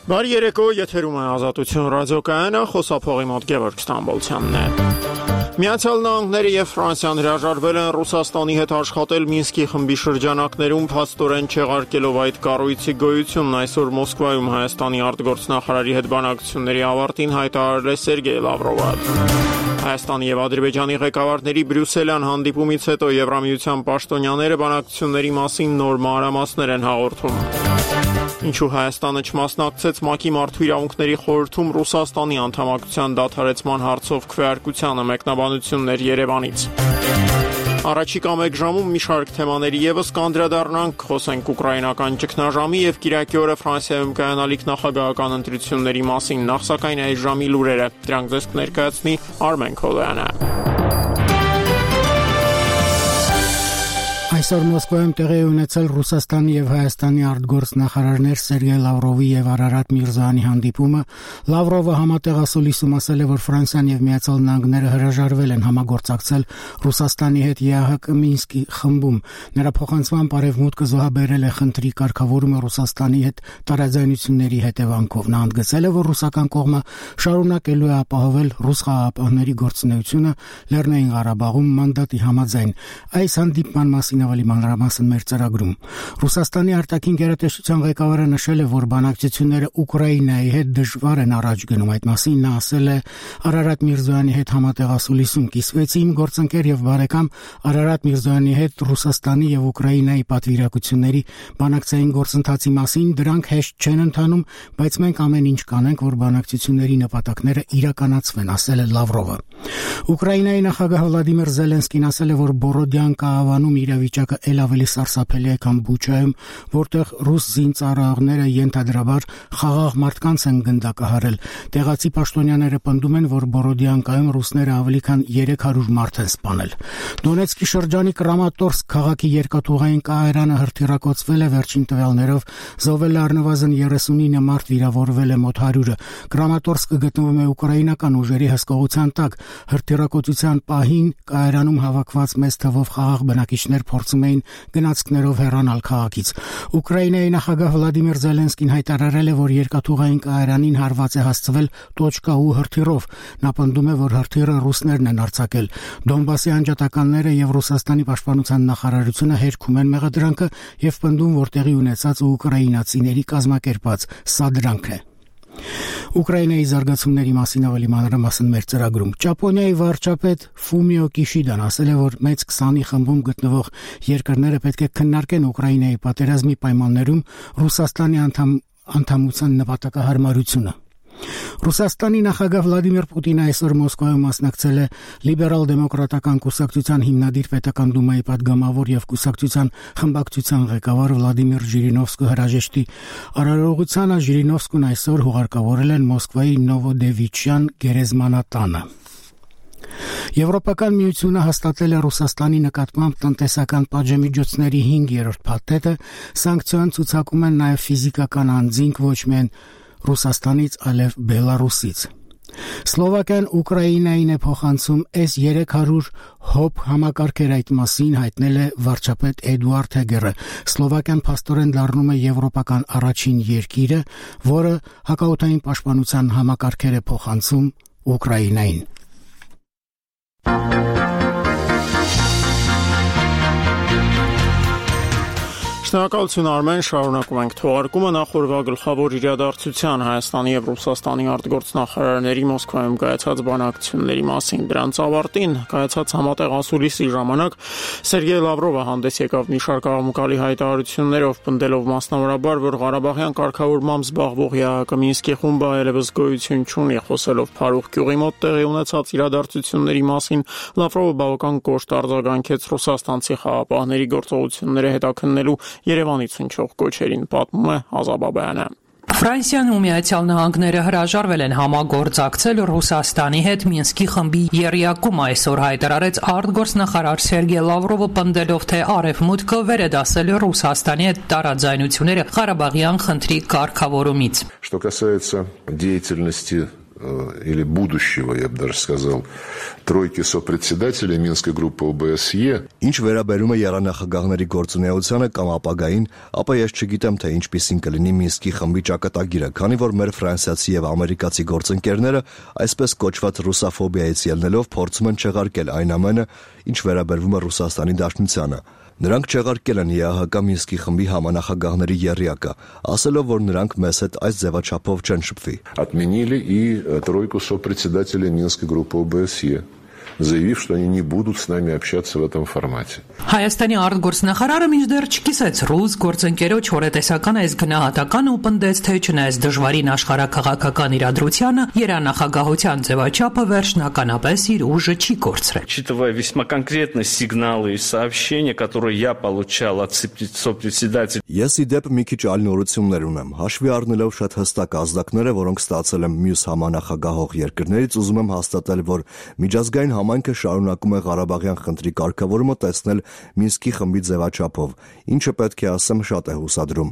Բարի երեկո, եթերում է Ազատություն ռադիոկայանը, խոսափողի մոտ Գևորգ Ստամբոլցյանն է։ Միացյալ Նահանգները եւ Ֆրանսիան հրաժարվել են Ռուսաստանի հետ աշխատել Մինսկի խմբի շրջանակներում, փաստորեն չեղարկելով այդ կառույցի գոյությունն։ Այսօր Մոսկվայում Հայաստանի արտգործնախարարի հետ բանակցությունների ավարտին հայտարարել է Սերգեյ Լավրովը։ Հայաստանի եւ Ադրբեջանի ղեկավարների Բրյուսելյան հանդիպումից հետո Եվրամիության պաշտոնյաները բանակցությունների մասին նոր մանրամասներ են հաղորդում։ Ինչու Հայաստանը չմասնակցեց ՄԱԿ-ի մարդու իրավունքների խորհրդում Ռուսաստանի անդամակցության դադարեցման հարցով քվեարկությանը, մեկնաբանություններ Երևանից։ Առաջիկա մեկ ժամում մի շարք թեմաների եւս կանդրադառնանք, խոսենք ուկրաինական ճգնաժամի եւ կիրակի օրը Ֆրանսիայում կայանալիք նախագահական ընտրությունների մասին, նախ սակայն այս ժամի լուրերը, դրանք ձեզ կներկայացնի Արմեն Քոլոյանը։ Այսօր Մոսկվայում տեղի ունեցել Ռուսաստանի եւ Հայաստանի արտգործնախարարներ Սերգեյ Լավրովի եւ Արարատ Միրզոյանի հանդիպումը։ Լավրովը համատեղասուլիսում ասել է, որ Ֆրանսիան եւ Միացյալ Նահանգները հրաժարվել են համագործակցել Ռուսաստանի հետ ԵԱՀԿ Մինսկի խմբում։ Նրա փոխանցման Արևմուտքը զոհաբերել է խնդրի կարգավորումը Ռուսաստանի հետ տարաձայնությունների հետևանքով։ Նա ընդգծել է, որ ռուսական կողմը շարունակելու է ապահովել ռուս խաղաղապահների գործունեությունը Լեռնային Ղարաբաղում մանդատի համաձայն։ Այս հանդիպման մասին ավելի մանրամասն մեր ծրագրում։ Ռուսաստանի արտաքին գերատեսչության ղեկավարը նշել է, որ բանակցությունները Ուկրաինայի հետ դժվար են առաջ գնում։ Այդ մասին նա ասել է Արարատ Միրզոյանի հետ համատեղասուլիսում։ Կիսվեցի իմ գործընկեր եւ բարեկամ Արարատ Միրզոյանի հետ Ռուսաստանի եւ Ուկրաինայի պատվիրակությունների բանակցային գործընթացի մասին։ Դրանք հեշտ չեն ընթանում, բայց մենք ամեն ինչ կանենք, որ բանակցությունների նպատակները իրականացվեն, ասել է Լավրովը։ Ուկրաինայի նախագահ Վլադիմիր Զելենսկին ասել է, որ Բորոդյանկա ավանում իրավիճակը ել ավելի սարսափելի է, քան Բուչայում, որտեղ ռուս զինծառայողները ենթադրաբար խաղաղ մարդկանց են գնդակահարել։ Տեղացի պաշտոնյաները պնդում են, որ Բորոդյանկայում ռուսները ավելի քան 300 մարդ են սպանել։ Դոնեցկի շրջանի Կրամատորսկ քաղաքի երկաթուղային կայարանը հրթիռակոծվել է, վերջին տվյալներով զոհվել է առնվազն 39 մարդ, վիրավորվել է մոտ 100-ը։ Կրամատորսկը գտնվում է ուկրաինական ուժերի հսկողության տակ։ Հրթիռակոծության պահին կայարանում հավաքված մեծ թվով խաղաղ բնակիչներ փորձում էին գնացքներով հեռանալ քաղաքից։ Ուկրաինայի նախագահ Վլադիմիր Զելենսկին հայտարարել է, որ երկաթուղային կայարանին հարված է հասցվել .U հրթիռով։ Նա պնդում է, որ հրթիռը ռուսներն են արձակել։ Դոնբասի անջատականները եւ Ռուսաստանի պաշտպանության նախարարությունը հերքում են մեղադրանքը եւ պնդում, որ տեղի ունեցած ուկրաինացիների կազմակերպած սադրանքն է։ Ուկրաինայի զարգացումների մասին ավելի մանրամասն մեր ծրագրում։ Ճապոնիայի վարչապետ Ֆումիո Կիշիդան ասել է, որ մեծ 20-ի խմբում գտնվող երկրները պետք է քննարկեն Ուկրաինայի պատերազմի պայմաններում Ռուսաստանի անդամության նպատակահարմարությունը։ Ռուսաստանի նախագահ Վլադիմիր Պուտինը այսօր Մոսկվայում մասնակցել է Լիբերալ-դեմոկրատական կուսակցության հիմնադիր պետական դումայի պատգամավոր եւ կուսակցության խմբակցության ղեկավար Վլադիմիր Ժիրինովսկու հրաժեշտի արարողությանը։ Ժիրինովսկուն այսօր հուղարկավորել են Մոսկվայի Նովոդևիչյան գերեզմանատանը։ Եվրոպական միությունը հաստատել է Ռուսաստանի նկատմամբ տնտեսական պատժամիջոցների 5-րդ փաթեթը։ Սանկցիոն ցուցակում են նաեւ ֆիզիկական անձինք, ոչ միայն Ռուսաստանից, այլև Բելարուսից։ Սլովակիան Ուկրաինային է փոխանցում S-300 հոբ համակարգեր, այդ մասին հայտնել է վարչապետ Էդուարդ Հեգերը։ Սլովակիան փաստորեն դառնում է եվրոպական առաջին երկիրը, որը հակաօդային պաշտպանության համակարգեր է փոխանցում Ուկրաինային։ Շնորհակալություն Արմեն, շարունակում ենք թողարկումը նախորդ գլխավոր իրադարձության Հայաստանի եւ Ռուսաստանի արտգործնախարարների Մոսկվայում կայացած բանակցությունների մասին։ Դրանց ավարտին կայացած համատեղասուլիսի ժամանակ Սերգեյ Լավրովը հանդես եկավ մի շարք աղմուկալի հայտարարություններով, պնդելով մասնավորաբար, որ Ղարաբաղյան կարգավորմամբ զբաղվող ԵԱՀԿ Մինսկի խումբը այլևս գոյություն չունի։ Խոսելով Փարուխ գյուղի մոտ տեղի ունեցած իրադարձությունների մասին, Լավրովը բավական կոշտ արձագանքեց ռուսաստանցի խաղաղապահների գործողությունները հետաքննելու Երևանից հնչող կոչերին, պատմում է Ազա Բաբայանը։ Ֆրանսիան ու Միացյալ Նահանգները հրաժարվել են համագործակցել Ռուսաստանի հետ Մինսկի խմբի եռյակում, այսօր հայտարարեց արտգործնախարար Սերգեյ Լավրովը, պնդելով, թե Արևմուտքը վեր է դասել Ռուսաստանի հետ տարաձայնությունները Ղարաբաղյան խնդրի կարգավորումից։ Что касается деятельности или будущего, я бы даже сказал, тройки сопредседателей Минской группы ОБСЕ. Ինչ վերաբերում է եռանախագահների գործունեությանը կամ ապագային, ապա ես չգիտեմ, թե ինչպիսին կլինի Մինսկի խմբի ճակատագիրը, քանի որ մեր ֆրանսիացի եւ ամերիկացի գործընկերները այսպես կոչված ռուսաֆոբիայից ելնելով փորձում են չեղարկել այն ամենը, ինչ վերաբերվում է Ռուսաստանի Դաշնությանը։ Նրանք չեղարկել են ԵԱՀԿ Մինսկի խմբի համանախագահների եռյակը, ասելով, որ նրանք մեզ հետ այս ձևաչափով չեն շփվի։ Отменили и тройку сопредседателей Минской группы ОБСЕ, заявив, что они не будут с нами общаться в этом формате. Հայաստանի արտգործնախարարը մինչդեռ չկիսեց ռուս գործընկերոջ հորետեսական այս գնահատական ու պնդեց, թե չնայած դժվարին աշխարհաքաղաքական իրադրությանը, երանախագահության ձևաչափը վերջնականապես իր ուժը չի կորցրել։ Учитывая весьма конкретные сигналы и сообщения, которые я получал от сопредседателя. Ես ի դեպ մի քիչ այլ նորություններ ունեմ, հաշվի առնելով շատ հստակ ազդակները, որոնք ստացել եմ մյուս համանախագահող երկրներից, ուզում եմ հաստատել, որ միջազգային համայնքը շարունակում է Ղարաբաղյան խնդրի կարգավորումը տեսնել Մինսկի խմբի ձևաչափով, ինչը պետք է ասեմ շատ է հուսադրում։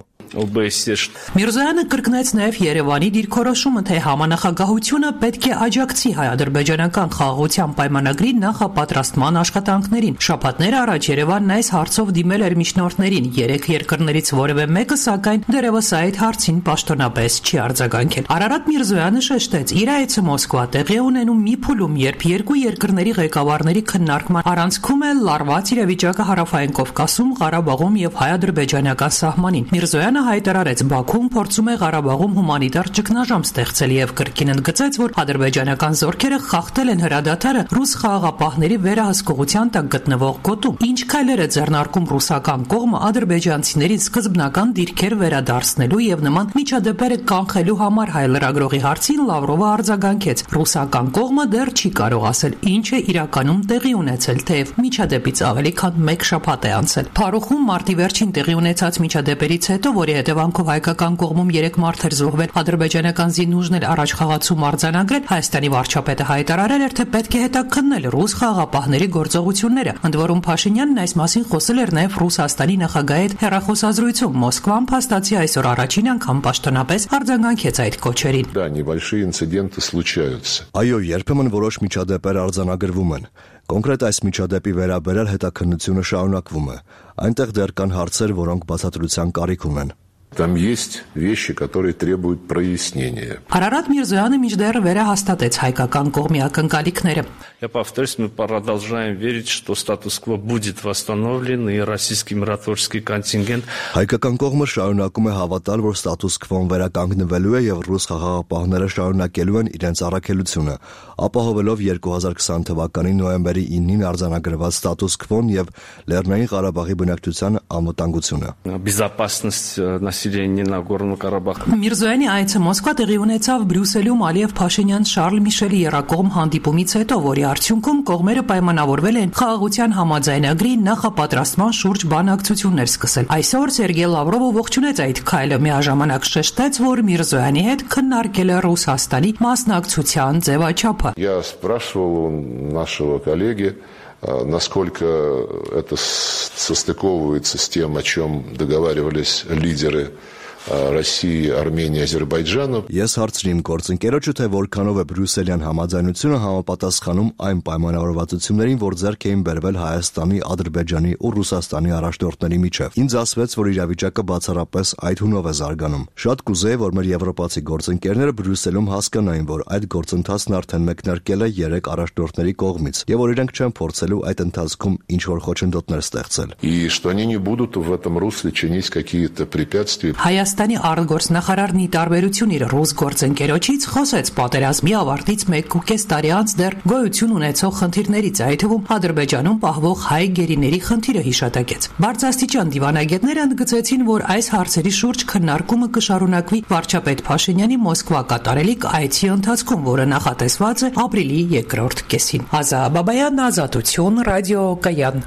Միրզոյանը կրկնեց նաև Երևանի դիրքորոշումը, թե համանախագահությունը պետք է աջակցի հայ-ադրբեջանական խաղաղության պայմանագրի նախապատրաստման աշխատանքներին։ Շաբաթներ առաջ Երևանն այս հարցով դիմել էր միջնորդներին, երեք երկրներից որևէ մեկը, սակայն դեռևս այդ հարցին պաշտոնապես չի արձագանքել։ Արարատ Միրզոյանը շեշտեց, իր այցը Մոսկվա տեղի ունենում մի փուլում, երբ երկու երկրների ղեկավարների քննարկման առանցքում է լարված իրավիճակը Հարավային Կովկասում, Ղարաբաղում եւ հայ-ադրբեջանական սահմանին։ Միրզոյանը հայտարարեց, Բաքուն փորձում է Ղարաբաղում հումանիտար ճգնաժամ ստեղծել եւ կրկին ընդգծեց, որ ադրբեջանական զորքերը խախտել են հրադադարը ռուս խաղաղապահների վերահսկողության տակ գտնվող գոտում։ Ինչ քայլեր է ձեռնարկում ռուսական կողմը ադրբեջանցիներին սկզբնական դիրքեր վերադարձնելու եւ նման միջադեպերը կանխելու համար հայ լրագրողի հարցին Լավրովը արձագանքեց. ռուսական կողմը դեռ չի կարող ասել ինչ է իրականում տեղի ունեցել, թեև միջադեպից ավելի քան 1 շաբաթ է անցել։ Փարուխում մարտի վերջին տեղի ունեցած միջադեպերից հետո, որի հետևանքով հայկական կողմում 3 մարդ էր զոհվել, ադրբեջանական զինուժներ առաջ խաղացում արձանագրել, Հայաստանի վարչապետը հայտարարել էր, թե պետք է հետաքննել ռուս խաղաղապահների գործողությունները։ Ընդ որում Փաշինյանն այս մասին խոսել էր նաև Ռուսաստանի նախագահի հետ հեռախոսազրույցում։ Մոսկվան փաստացի այսօր առաջին անգամ պաշտոնապես արձագանքեց այդ կոչերին։ Да, небольшие инциденты случаются. Այո, երբեմն որոշ միջադեպեր արձանագրվում են։ Կոնկրետ այս միջադեպի վերաբերյալ հետաքննությունը շարունակվում է։ Այնտեղ դեռ կան հարցեր, որոնք բացատրության կարիք ունեն։ Там есть вещи, которые требуют прояснения. Արարատ Միրզոյանը մինչդեռ վերահաստատեց հայկական կողմի ակնկալիքները։ Я повторюсь, мы продолжаем верить, что статус-кво будет восстановлен и российский миротворческий контингент. Հայկական կողմը շարունակում է հավատալ, որ ստատուս-քվոն վերականգնվելու է եւ ռուս խաղաղապահները շարունակելու են իրենց առաքելությունը, ապահովելով 2020 թվականի նոյեմբերի 9-ին արձանագրված ստատուս-քվոն եւ Լեռնային Ղարաբաղի բնակչության անվտանգությունը։ Безопасность населения Нагорного Карабаха. Միրզոյանի այցը Մոսկվա տեղի ունեցավ Բրյուսելում Ալիև Փաշինյան Շարլ Միշելի երակողմ հանդիպումից հետո, որի արդյունքում կողմերը պայմանավորվել են խաղաղության համաձայնագրի նախապատրաստման շուրջ բանակցություններ սկսել։ Այսօր Սերգեյ Լավրովը ողջունեց այդ քայլը, միաժամանակ շեշտեց, որ Միրզոյանի հետ քննարկել է Ռուսաստանի մասնակցության ձևաչափը։ Я спрашивал у нашего коллеги, насколько это состыковывается с тем, о чем договаривались лидеры России, Армении, Ադրբեջանը։ Ես հարցրին գործընկերոջը, թե որքանով է բրյուսելյան համաձայնությունը համապատասխանում այն պայմանավորվածություններին, որ ձեռք էին բերվել Հայաստանի, Ադրբեջանի ու Ռուսաստանի առաջնորդների միջև։ Ինձ ասվեց, որ իրավիճակը բացառապես այդ հունով է զարգանում։ Շատ կուզեի, որ մեր եվրոպացի գործընկերները Բրյուսելում հասկանային, որ այդ գործընթացն արդեն մեկնարկել է 3 առաջնորդների կողմից, եւ որ իրենք չեն փորձելու այդ ընթացքում ինչ-որ խոչընդոտներ ստեղծել։ И что они не будут в этом русле чинить какие-то препятствия. Հայաստանի արտգործնախարարն ի տարբերություն իր ռուս գործընկերոջից խոսեց պատերազմի ավարտից 1.5 տարի անց դեռ գոյություն ունեցող խնդիրներից, այդ թվում Ադրբեջանում պահվող հայ գերիների խնդիրը հիշատակեց։ Բարձրաստիճան դիվանագետները ընդգծեցին, որ այս հարցերի շուրջ քննարկումը կշարունակվի վարչապետ Փաշինյանի Մոսկվա կատարելիք այցի ընթացքում, որը նախատեսված է ապրիլի 2-րդ կեսին։ Ազա Բաբայան, Ազատություն, Ռադիո Կայան։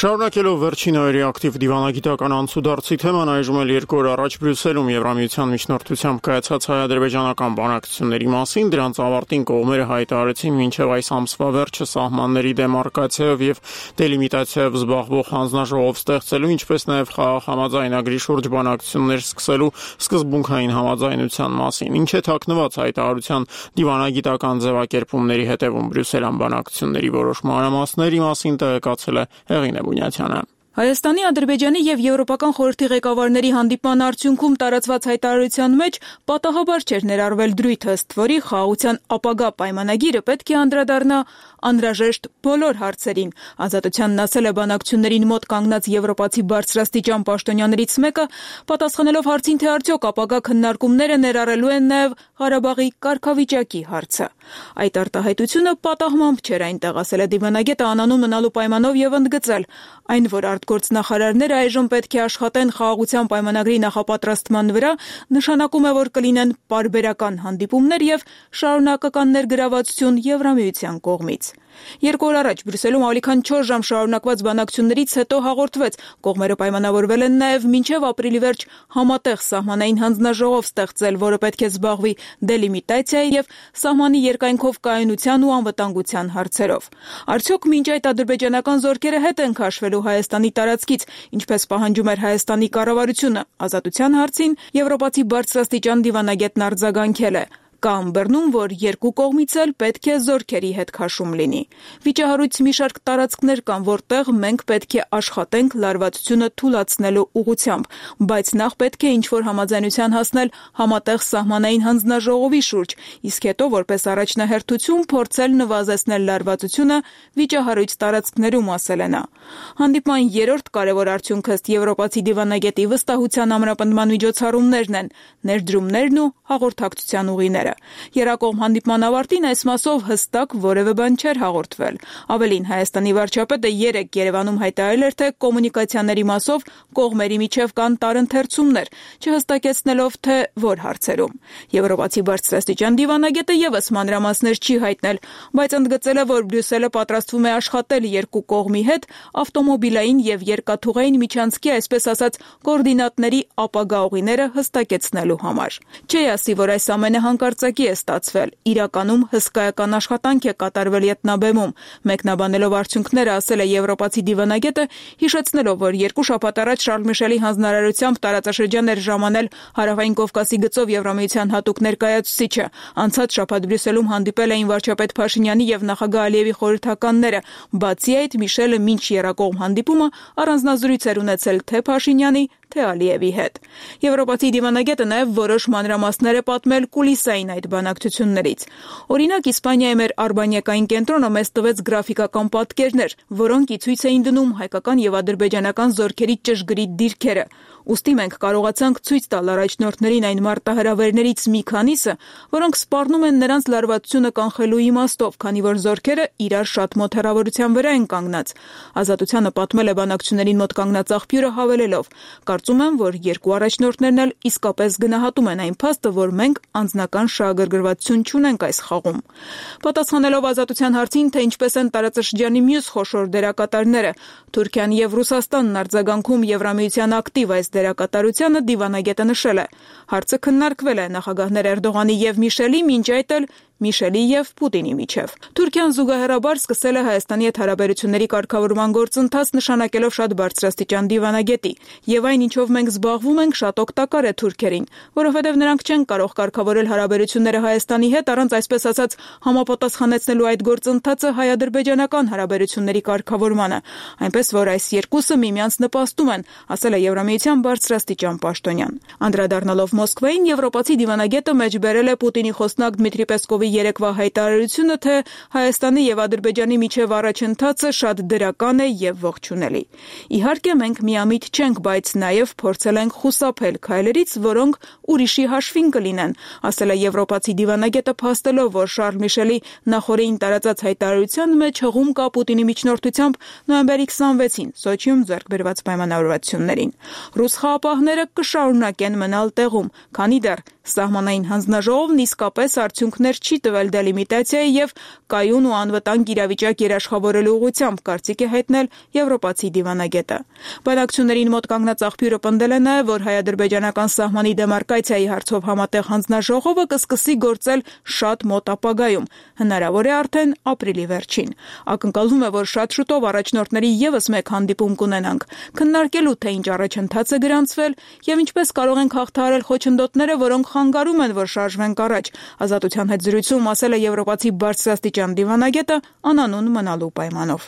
Շարունակելով վերջին օրերի ակտիվ դիվանագիտական անցուդարձի թեման, այժմ էլ 2 օր առաջ Բրյուսելում Եվրամիության միջնորդությամբ կայացած հայ-ադրբեջանական բանակցությունների մասին դրանց ավարտին կողմերը հայտարարեցին մինչև այս ամսվա վերջը սահմանների դեմարկացիայով եւ դելիմիտացիայով զբաղվող հանձնաժողով ստեղծելու, ինչպես նաեւ խաղաղ համաձայնագրի շուրջ բանակցություններ սկսելու սկզբունքային համաձայնության մասին, ինչ է թաքնված հայտարարության դիվանագիտական ձևակերպումների հետևում Բրյուսելյան բանակցությունների որոշ մանրամասների մասին տեղեկացել է Հեղինե Բունյացյանը։ Հայաստանի, Ադրբեջանի եւ Եվրոպական խորհրդի ղեկավարների հանդիպման արդյունքում տարածված հայտարարության մեջ պատահաբար չէր ներառվել դրույթը, ըստ որի խաղաղության ապագա պայմանագիրը պետք է անդրադառնա անհրաժեշտ բոլոր հարցերին։ Ազատությանն ասել է բանակցություններին մոտ կանգնած եվրոպացի բարձրաստիճան պաշտոնյաներից մեկը, պատասխանելով հարցին, թե արդյոք ապագա քննարկումները ներառելու են նաեւ Ղարաբաղի կարգավիճակի հարցը։ Այդ արտահայտությունը պատահմամբ չէր այնտեղ, ասել է դիվանագետը անանուն մնալու պայմանով եւ ընդգծել այն, որ արտգործնախարարները այժմ պետք է աշխատեն խաղաղության պայմանագրի նախապատրաստման վրա, նշանակում է, որ կլինեն պարբերական հանդիպումներ եւ շարունակական ներգրավվածություն Եվրամիության կողմից։ 2 օր առաջ Բրյուսելում ավելի քան 4 ժամ շարունակված բանակցություններից հետո հաղորդվեց, կողմերը պայմանավորվել են նաև մինչև ապրիլի վերջ համատեղ սահմանային հանձնաժողով ստեղծել, որը պետք է զբաղվի դելիմիտացիայի եւ սահմանի երկայնքով կայունության ու անվտանգության հարցերով։ Արդյոք մինչ այդ ադրբեջանական զորքերը հետ են քաշվելու Հայաստանի տարածքից, ինչպես պահանջում էր Հայաստանի կառավարությունը, ազատության հարցին եվրոպացի բարձրաստիճան դիվանագետն արձագանքել է։ Կա ըմբռնում, որ երկու կողմից էլ պետք է զորքերի հետ քաշում լինի։ Վիճահարույց մի շարք տարածքներ կան, որտեղ մենք պետք է աշխատենք լարվածությունը թուլացնելու ուղղությամբ, բայց նախ պետք է ինչ-որ համաձայնության հասնել համատեղ սահմանային հանձնաժողովի շուրջ, իսկ հետո որպես առաջնահերթություն փորձել նվազեցնել լարվածությունը վիճահարույց տարածքներում, ասել է նա։ Հանդիպման երրորդ կարևոր արդյունքը ըստ եվրոպացի դիվանագետի վստահության ամրապնդման միջոցառումներն են, ներդրումներն ու հաղորդակցության ուղիները։ Երակողմ հանդիպման ավարտին այս մասով հստակ որևէ բան չէր հաղորդվել։ Ավելին, Հայաստանի վարչապետը 3 Երևանում հայտարարել էր, թե կոմունիկացիաների մասով կողմերի միջև կան տարընթերցումներ, չհստակեցնելով թե որ հարցերում։ Եվրոպացի բարձրաստիճան դիվանագետը եւս մանրամասներ չի հայտնել, բայց ընդգծել է, որ Բրյուսելը պատրաստվում է աշխատել երկու կողմի հետ ավտոմոբիլային եւ երկաթուղային միջանցքի, այսպես ասած, կոորդինատների ապագա ուղիները հստակեցնելու համար։ Չի ասի, որ այս ամենը հանկարծակի է ստացվել։ Իրականում հսկայական աշխատանք է կատարվել ետնաբեմում։ Մեկնաբանելով արդյունքները, ասել է եվրոպացի դիվանագետը, հիշեցնելով, որ 2 շաբաթ առաջ Շարլ Միշելի հանձնարարությամբ տարածաշրջան էր ժամանել Հարավային Կովկասի գծով Եվրամիության հատուկ ներկայացուցիչը։ Անցած շաբաթ Բրյուսելում հանդիպել էին վարչապետ Փաշինյանի եւ նախագահ Ալիևի խորհրդականները։ Բացի այդ, Միշելը մինչ երակողմ հանդիպումը առանձնազրույց էր ունեցել թե Փաշինյանի, թե Ալիևի հետ։ Եվրոպացի դիվանագետը նաև որոշ մանրամասներ է պատմել կուլիսային այդ բանակցություններից։ Օրինակ, Իսպանիայի մեր արբանյակային կենտրոնը մեզ տվեց գրաֆիկական պատկերներ, որոնք ի ցույց էին դնում հայկական եւ ադրբեջանական զորքերի ճշգրիտ դիրքերը։ Ուստի մենք կարողացանք ցույց տալ առաջնորդներին այն մարտահրավերներից մի քանիսը, որոնք սպառնում են նրանց լարվածությունը կանխելու իմաստով, քանի որ զորքերը իրար շատ մոտ հեռավորության վրա են կանգնած։ Ազատությանը պատմել է բանակցություններին մոտ կանգնած աղբյուրը հավելելով. Կարծում եմ, որ երկու առաջնորդներն էլ իսկապես գնահատում են այն փաստը, որ մենք անձնական շահագրգռվածություն չունենք այս խաղում։ Պատասխանելով ազատության հարցին, թե ինչպես են տարածաշրջանի մյուս խոշոր դերակատարները, Թուրքիան եւ Ռուսաստանն արձագանքում Եվրամիության ակտիվ այս դերակատարությանը, դիվանագետը նշել է. հարցը քննարկվել է նախագահներ Էրդողանի եւ Միշելի, մինչ այդ էլ Միշելի եւ Պուտինի միջև։ Թուրքիան զուգահեռաբար սկսել է Հայաստանի հետ հարաբերությունների կարգավորման գործընթաց, նշանակելով շատ բարձրաստիճան դիվանագետի, եւ այն ինչով մենք զբաղվում ենք, շատ օգտակար է թուրքերին, որովհետեւ նրանք չեն կարող կարգավորել հարաբերությունները Հայաստանի հետ առանց, այսպես ասած, համապատասխանեցնելու այդ գործընթացը հայ-ադրբեջանական հարաբերությունների կարգավորմանը, այնպես որ այս երկուսը միմյանց նպաստում են, ասել է Եվրամիության բարձրաստիճան պաշտոնյան։ Անդրադառնալով Մոսկվային, եվրոպացի դիվանագետը մեջբերել է Պուտինի խոսնակ Դմիտրի Պեսկովի երեկվա հայտարարությունը, թե Հայաստանի եւ Ադրբեջանի միջև առաջընթացը շատ դրական է եւ ողջունելի։ Իհարկե մենք միամիտ չենք, բայց նաեւ փորձել ենք խուսափել քայլերից, որոնք ուրիշի հաշվին կլինեն, ասել է եվրոպացի դիվանագետը, փաստելով, որ Շարլ Միշելի նախորդին տարածած հայտարարության մեջ հղում կա Պուտինի միջնորդությամբ նոյեմբերի 26-ին Սոչիում ձեռք բերված պայմանավորվածություններին։ Ռուս խաղապահները կշարունակեն մնալ տեղում, քանի դեռ Սահմանային հանձնաժողովն իսկապես արդյունքներ չի տվել դելիմիտացիայի եւ կայուն ու անվտանգ իրավիճակ երաշխավորելու ուղղությամբ, կարծիք է հայտնել եվրոպացի դիվանագետը։ Բանակցություններին մոտ կանգնած աղբյուրը պնդել է նաեւ, որ հայ-ադրբեջանական սահմանի դեմարկացիայի հարցով համատեղ հանձնաժողովը կսկսի գործել շատ մոտ ապագայում, հնարավոր է արդեն ապրիլի վերջին։ Ակնկալվում է, որ շատ շուտով առաջնորդների եւս մեկ հանդիպում կունենանք, քննարկելու թե ինչ առաջընթաց է գրանցվել եւ ինչպես կարող ենք հաղթահարել խոչընդոտները, որոնք խանգարում են, որ շարժվենք առաջ։ Ազատության հետ զրույցում ասել է եվրոպացի բարձրաստիճան դիվանագետը անանուն մնալու պայմանով։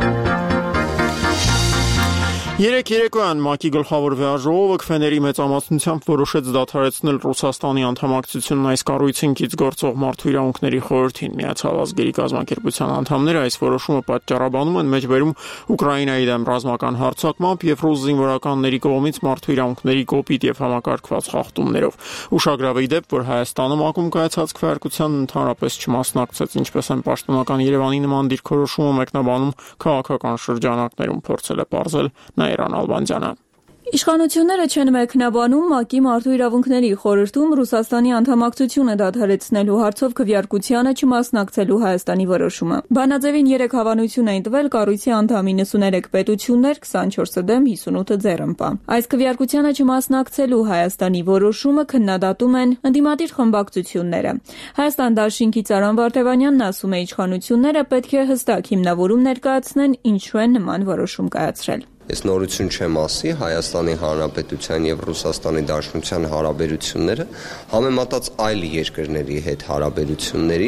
Երեկ երեկոյան ՄԱԿ-ի գլխավոր վեաժողովը քվեների մեծամասնությամբ որոշեց դադարեցնել Ռուսաստանի անդամակցությունն այս կառույցին կից գործող մարդու իրավունքների խորհրդին։ Միացյալ ազգերի կազմակերպության անդամները այս որոշումը պատճառաբանում են մեջբերում Ուկրաինայի դեմ ռազմական հարձակմամբ եւ ռուս զինվորականների կողմից մարդու իրավունքների կոպիտ եւ համակարգված խախտումներով։ Ուշագրավ է դեպ, որ Հայաստանը ՄԱԿ-ում կայացած քվեարկության ընդհանրապես չմասնակցեց, ինչպես են պաշտոնական Երևանի նման դիրքորոշումը մեկնաբանում քաղաքական շրջանակներում փորձել է պարզել Նայիրան Ալբանդյանը։ Իշխանությունները չեն մեկնաբանում ՄԱԿ-ի մարդու իրավունքների խորհրդում Ռուսաստանի անդամակցությունը դադարեցնելու հարցով քվեարկությանը չմասնակցելու Հայաստանի որոշումը։ Բանաձևին 3 հավանություն էին տվել կառույցի անդամ 93 պետություններ, 24-ը դեմ, 58-ը ձեռնպա։ Այս քվեարկությանը չմասնակցելու Հայաստանի որոշումը քննադատում են ընդդիմադիր խմբակցությունները։ Հայաստան դաշինքի Ծարան Վարդևանյանն ասում է, իշխանությունները պետք է հստակ հիմնավորում ներկայացնեն, ինչու են նման որոշում կայացրել։ Ես նորություն չեմ ասի, Հայաստանի Հանրապետության եւ Ռուսաստանի Դաշնության հարաբերությունները համեմատած այլ երկրների հետ հարաբերությունների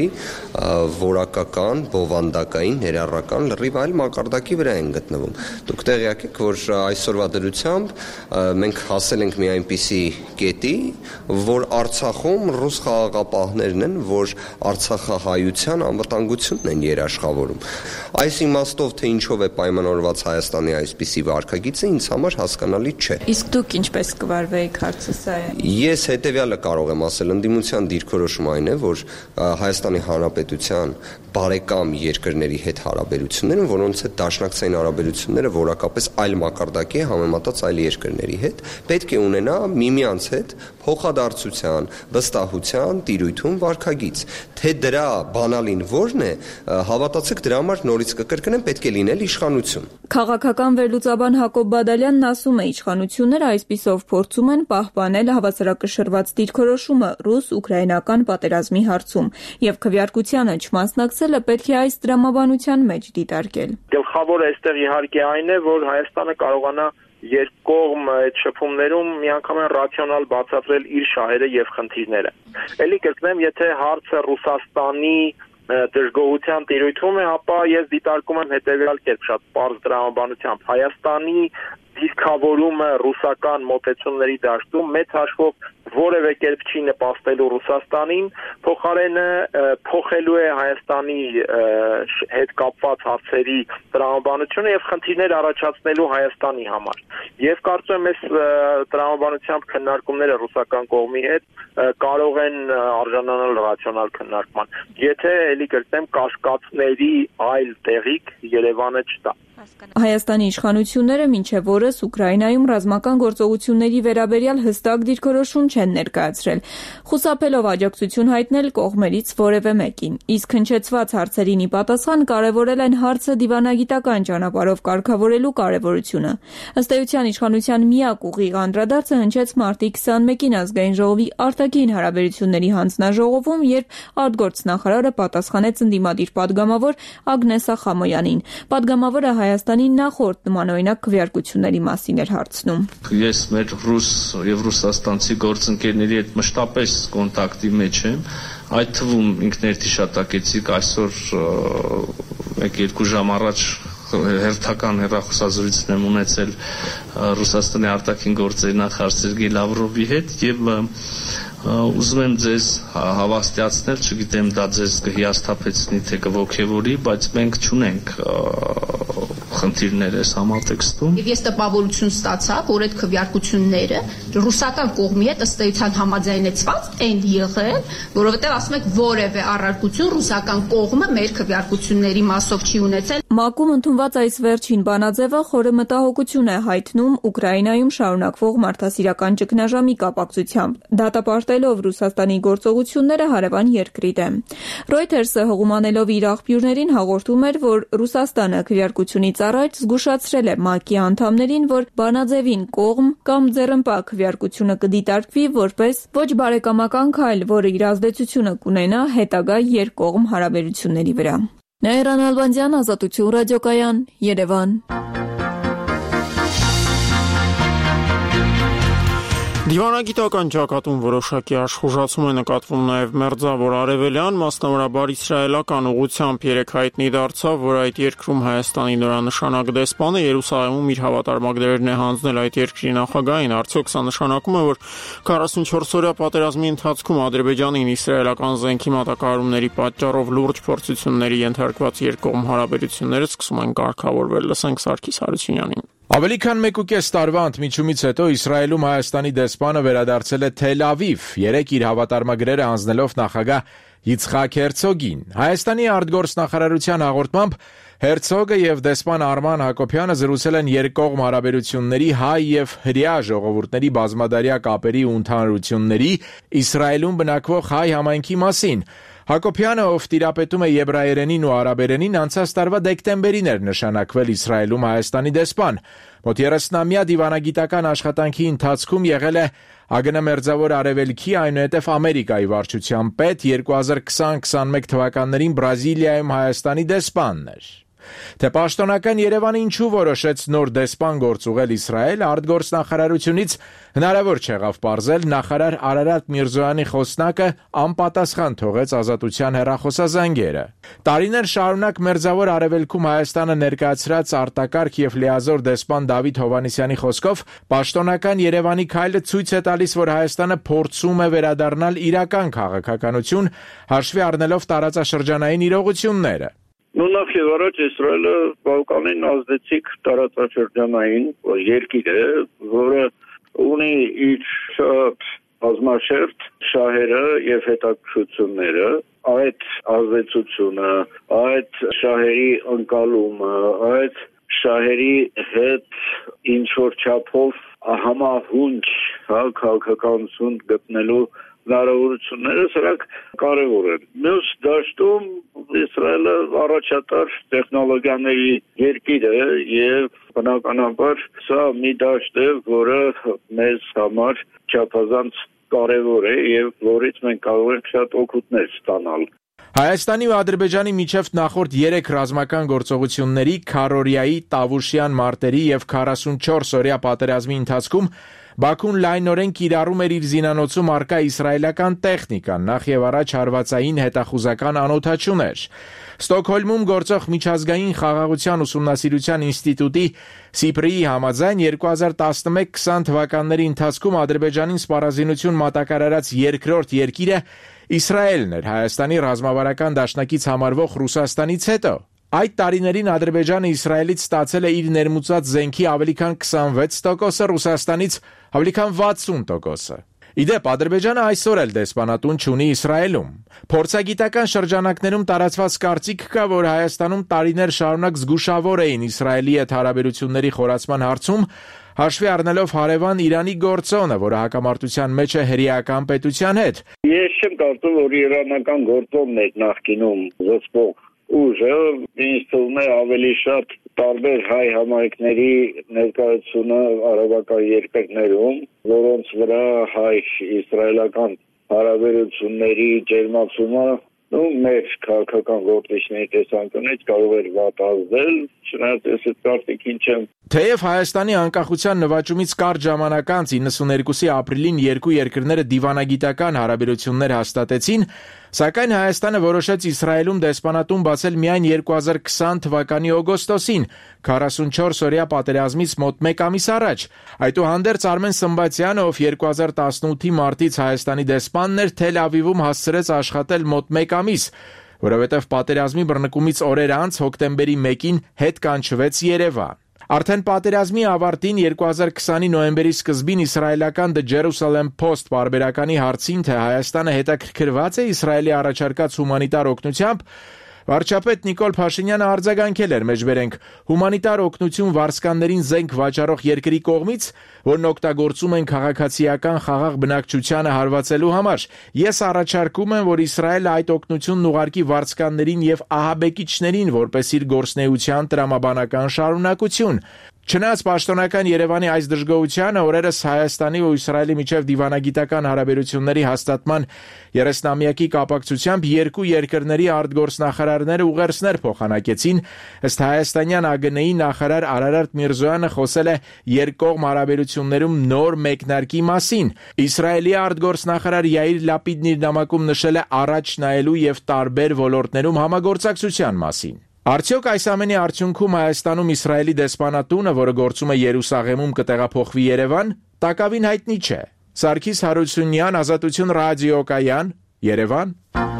որակական, բովանդակային, ներառական լրիվ այլ մակարդակի վրա են գտնվում։ Դուք տեղյակ եք, որ այսօրվա դրությամբ մենք հասել ենք մի այնպիսի կետի, որ Արցախում ռուս խաղաղապահներն են, որ արցախահայության անվտանգությունն են երաշխավորում։ Այս իմաստով թե ինչով է պայմանավորված Հայաստանի այսպիսի վարքագիծը ինձ համար հասկանալի չէ։ Իսկ դուք ինչպես կվարվեիք հարցը սա է։ Ես հետեւյալը կարող եմ ասել, ընդդիմության դիրքորոշումը այն է, որ Հայաստանի Հանրապետության բարեկամ երկրների հետ հարաբերությունները, որոնց հետ դաշնակցային հարաբերությունները որակապես այլ մակարդակի է համեմատած այլ երկրների հետ, պետք է ունենա միմյանց հետ փոխադարձության, վստահության, տիրույթում վարքագիծ։ Թե դրա բանալին որն է, հավատացեք, դրա համար նորից կկրկնեմ, պետք է լինել իշխանություն։ Քաղաքական վերլուծաբան Հակոբ Բադալյանն ասում է, իշխանությունները այսպիսով փորձում են պահպանել հավասարակշռված դիրքորոշումը ռուս-ուկրաինական պատերազմի հարցում եւ քվեարկությանը չմասնակցելը պետք է այս դրամաբանության մեջ դիտարկել։ Գլխավորը այստեղ իհարկե այն է, որ Հայաստանը կարողանա երկկողմ այդ շփումներում միանգամայն ռացիոնալ բացատրել իր շահերը եւ խնդիրները։ Էլի կգտնեմ, եթե հարցը Ռուսաստանի դժգոհության տիրույթում է, ապա ես դիտարկում եմ հետեւյալ կերպ շատ պարզ դրամաբանությամբ։ Հայաստանի դիրքավորումը ռուսական մոտեցումների դաշտում մեծ հաշվով որևէ կերպ չի նպաստելու Ռուսաստանին, փոխարենը փոխելու է Հայաստանի հետ կապված հարցերի տրամաբանությունը եւ խնդիրներ առաջացնելու Հայաստանի համար։ Եվ կարծում եմ, այս տրամաբանությամբ քննարկումները ռուսական կողմի հետ կարող են արժանանալ ռացիոնալ քննարկման։ Եթե էլի կրկնեմ, կասկածների այլ տեղիք Երևանը չտա։ Հայաստանի իշխանությունները մինչև օրս Ուկրաինայում ռազմական գործողությունների վերաբերյալ հստակ դիրքորոշում չեն ներկայացրել, խուսափելով աջակցություն հայտնել կողմերից որևէ մեկին։ Իսկ հնչեցված հարցերին ի պատասխան կարևորել են հարցը դիվանագիտական ճանապարհով կարգավորելու կարևորությունը։ Ըստ էության իշխանության միակ ուղիղ անդրադարձը հնչեց մարտի 21-ին ազգային ժողովի արտաքին հարաբերությունների հանձնաժողովում, երբ արտգործնախարարը պատասխանեց ընդդիմադիր падգամավոր Ագնեսա Խամոյանին։ Падգամավորը Հայաստանի նախորդ նմանօրինակ քվեարկությունների մասին էր հարցնում։ Ես մեր ռուս եւ ռուսաստանցի գործընկերների հետ մշտապես կոնտակտի մեջ եմ, այդ թվում ինքներդ հիշատակեցիք այսօր 1-2 ժամ առաջ հերթական հեռախոսազրույցն եմ ունեցել Ռուսաստանի արտաքին գործերի նախարար Սերգեյ Լավրովի հետ եւ ուզում եմ ձեզ հավաստիացնել, չգիտեմ դա ձեզ կհիասթափեցնի թե կողքեվորի, բայց մենք չունենք խնդիրներ այս համատեքստում։ Եվ ես տպավորություն ստացա, որ այդ քվեարկությունները ռուսական կողմի հետ ըստ էության համաձայնեցված են եղել, որովհետև ասում եք որևէ առարկություն ռուսական կողմը մեր քվեարկությունների մասով չի ունեցել։ ՄԱԿ-ում ընդունված այս վերջին բանաձևը խորը մտահոգություն է հայտնում Ուկրաինայում շարունակվող մարդասիրական ճգնաժամի կապակցությամբ, դատապարտելով Ռուսաստանի գործողությունները հարևան երկրի դեմ։ Reuters-ը հղումանելով իր աղբյուրներին հաղորդում էր, որ Ռուսաստանը քվեարկությունից առաջ զգուշացրել է ՄԱԿ-ի անդամներին, որ բանաձևին կողմ կամ ձեռնպա քվեարկությունը կդիտարկվի որպես ոչ բարեկամական քայլ, որը իր ազդեցությունը կունենա հետագա երկկողմ հարաբերությունների վրա։ Նաիրա Նալբանդյան, Ազատություն ռադիոկայան, Երևան։ Դիվանագիտական ճակատում որոշակի աշխուժացում է նկատվում նաև մերձավոր արևելյան, մասնավորաբար իսրայելական ուղղությամբ երեք հայտնի դարձավ, որ այդ երկրում Հայաստանի նորանշանակ դեսպանը Երուսաղեմում իր հավատարմագրերն է հանձնել այդ երկրի նախագահին։ Արդյոք սա նշանակում է, որ 44-օրյա պատերազմի ընթացքում Ադրբեջանին իսրայելական զենքի մատակարարումների պատճառով լուրջ փորձությունների ենթարկված երկկողմ հարաբերությունները սկսում են կարգավորվել։ Լսենք Սարգիս Հարությունյանին։ Ավելի քան 1.5 տարվա ընդմիջումից հետո Իսրայելում Հայաստանի դեսպանը վերադարձել է Թել Ավիվ, երեկ իր հավատարմագրերը հանձնելով նախագահ Յիցխակ Հերցոգին։ Հայաստանի արտգործնախարարության հաղորդմամբ Հերցոգը եւ դեսպան Արման Հակոբյանը զրուցել են երկկողմ հարաբերությունների հայ եւ հրեա ժողովուրդների բազմադարյա կապերի ու ընդհանրությունների Իսրայելում բնակվող հայ համայնքի մասին։ Հակոբյանը, ով տիրապետում է եբրայերենին ու արաբերենին, անցած տարվա դեկտեմբերին էր նշանակվել Իսրայելում Հայաստանի դեսպան։ Մոտ 30-ամյա դիվանագիտական աշխատանքի ընթացքում եղել է ԱԳՆ Մերձավոր Արևելքի, այնուհետև Ամերիկայի վարչության պետ, 2020-21 թվականներին Բրազիլիայում Հայաստանի դեսպանն էր։ Թե պաշտոնական Երևանը ինչու որոշեց նոր դեսպան գործուղել Իսրայել, արտգործնախարարությունից հնարավոր չեղավ պարզել, նախարար Արարատ Միրզոյանի խոսնակը անպատասխան թողեց Ազատության հեռախոսազանգերը։ Տարիներ շարունակ Մերձավոր Արևելքում Հայաստանը ներկայացրած արտակարգ եւ լիազոր դեսպան Դավիթ Հովհաննիսյանի խոսքով պաշտոնական Երևանի քայլը ցույց է տալիս, որ Հայաստանը փորձում է վերադառնալ իրական քաղաքականություն, հաշվի առնելով տարածաշրջանային իրողությունները։ Նախ եւ առաջ Իսրայելը բավականին ազդեցիկ տարածաշրջանային երկիր է, որը ունի իր շատ բազմաշերտ շահերը եւ հետաքրքրությունները, այդ ազդեցությունը, այդ շահերի ընկալումը, այդ շահերի հետ ինչ որ չափով համահունչ քաղաքականություն գտնելու հնարավորությունները սրանք կարևոր են։ Մյուս դաշտում Իսրայելը առաջատար տեխնոլոգիաների երկիր է եւ բնականաբար սա մի դաշտ է, որը մեզ համար չափազանց կարևոր է եւ որից մենք կարող ենք շատ օգուտներ ստանալ։ Հայաստանի ու Ադրբեջանի միջև նախորդ 3 ռազմական գործողությունների Քարորիայի, Տավուշյան մարտերի եւ 44-օրյա պատերազմի ընթացքում Բաքուն լայնորեն կիրառում էր իր զինանոցում առկա իսրայելական տեխնիկան, նախ եւ առաջ հարվածային հետախուզական անօդաչուներ։ Ստոկհոլմում գործող միջազգային խաղաղության ուսումնասիրության ինստիտուտի Սիպրիի համաձայն 2011-20 թվականների ընթացքում Ադրբեջանին սպառազինություն մատակարարած երկրորդ երկիրը Իսրայելն էր, Հայաստանի ռազմավարական դաշնակից համարվող Ռուսաստանից հետո։ Այդ տարիներին Ադրբեջանը Իսրայելից ստացել է իր ներմուծած զենքի ավելի քան 26%, Ռուսաստանից ավելի քան 60%։ Իդեպ Ադրբեջանը այսօր էլ դեսպանատուն չունի Իսրայելում։ Փորձագիտական շրջանակներում տարածված կարծիք կա, որ Հայաստանում տարիներ շարունակ զգուշավոր էին Իսրայելի հետ հարաբերությունների խորացման հարցում, հաշվի առնելով հարևան Իրանի գործոնը, որը հակամարտության մեջ է հրեական պետության հետ։ Ես չեմ կարծում, որ իրանական գործոնն է նախկինում զսպող ուժը, ինձ թվում է ավելի շատ տարբեր հայ համայնքների ներկայությունը արաբական երկրներում, որոնց վրա հայ-իսրայելական հարաբերությունների ջերմացումը մեր քաղաքական գործիչների տեսանկյունից կարող էր վատ ազդել, չնայած ես այդ կարծիքին չեմ։ Թեև Հայաստանի անկախության նվաճումից կարճ ժամանակ անց 92-ի ապրիլին երկու երկրները դիվանագիտական հարաբերություններ հաստատեցին, սակայն Հայաստանը որոշեց Իսրայելում դեսպանատուն բացել միայն 2020 թվականի օգոստոսին, 44-օրյա պատերազմից մոտ 1 ամիս առաջ։ Այդուհանդերձ Արմեն Սմբատյանը, ով 2018-ի մարտից Հայաստանի դեսպանն էր, Թել Ավիվում հասցրեց աշխատել մոտ 1 ամիս, որովհետև պատերազմի բռնկումից օրեր անց հոկտեմբերի 1-ին հետ կանչվեց Երևան։ Արդեն պատերազմի ավարտին 2020-ի նոյեմբերի սկզբին իսրայելական The Jerusalem Post պարբերականի հարցին, թե Հայաստանը հետաքրքրված է Իսրայելի առաջարկած հումանիտար օգնությամբ, Վարչապետ Նիկոլ Փաշինյանը արձագանքել էր մեջբերենք հումանիտար օգնություն վարձկաններին զենք վաճառող երկրի կողմից, որն օգտագործում են քաղաքացիական խաղաղ բնակչությանը հարվածելու համար։ Ես առաջարկում եմ, որ Իսրայելը այդ օգնությունն ուղարկի վարձկաններին եւ ահաբեկիչներին, որպես իր գործնեության տրամաբանական շարունակություն։ Չնայած պաշտոնական Երևանի այս դժգոհությանը, օրերս Հայաստանի ու Իսրայելի միջև դիվանագիտական հարաբերությունների հաստատման 30-ամյակի կապակցությամբ երկու երկրների արտգործնախարարները ուղերձներ փոխանակեցին, ըստ հայաստանյան ԱԳՆ-ի նախարար Արարատ Միրզոյանը խոսել է երկկողմ հարաբերություններում նոր մեկնարկի մասին։ Իսրայելի արտգործնախարար Յայիր Լապիդն իր նամակում նշել է առաջ նայելու եւ տարբեր ոլորտներում համագործակցության մասին։ Արդյոք այս ամենի արդյունքում Հայաստանում Իսրայելի դեսպանատունը, որը գործում է Երուսաղեմում, կտեղափոխվի Երևան, տակավին հայտնի չէ։ Սարգիս Հարությունյան, Ազատություն ռադիոկայան, Երևան։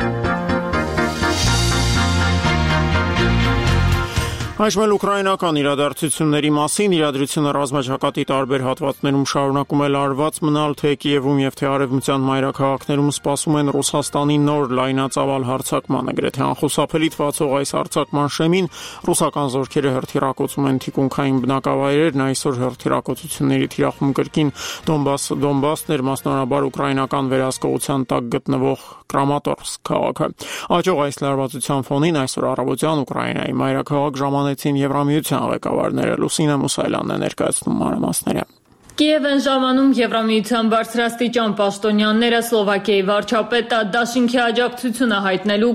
Այժմ ուկրաինական իրադարձությունների մասին իրադրությունը ռազմաճակատի տարբեր հատվածներում շարունակում է լարված մնալ, թե Կիևում եւ թե արևմտյան մայրաքաղաքներում սպասում են Ռուսաստանի նոր լայնածավալ հարձակմանը։ Գրեթե անխուսափելի թվացող այս հարձակման շեմին ռուսական զորքերը հրթիռակոծում են թիկունքային բնակավայրերն, այսօր հրթիռակոծությունների թիրախում կրկին Դոնբասներ, մասնավորաբար ուկրաինական վերահսկողության տակ գտնվող Կրամատորսկ քաղաքը։ Աճող այս լարվածության ֆոնին այսօր առավոտյան Ուկրաինայի մայրաքաղաք ժամանեցին Եվրամիության ղեկավարները։ Լուսինե Մուսայելյանն է ներկայացնում մանրամասները։ Կիև են ժամանում Եվրամիության բարձրաստիճան պաշտոնյաները Սլովակիայի վարչապետը դաշինքի աջակցությունը հայտնելու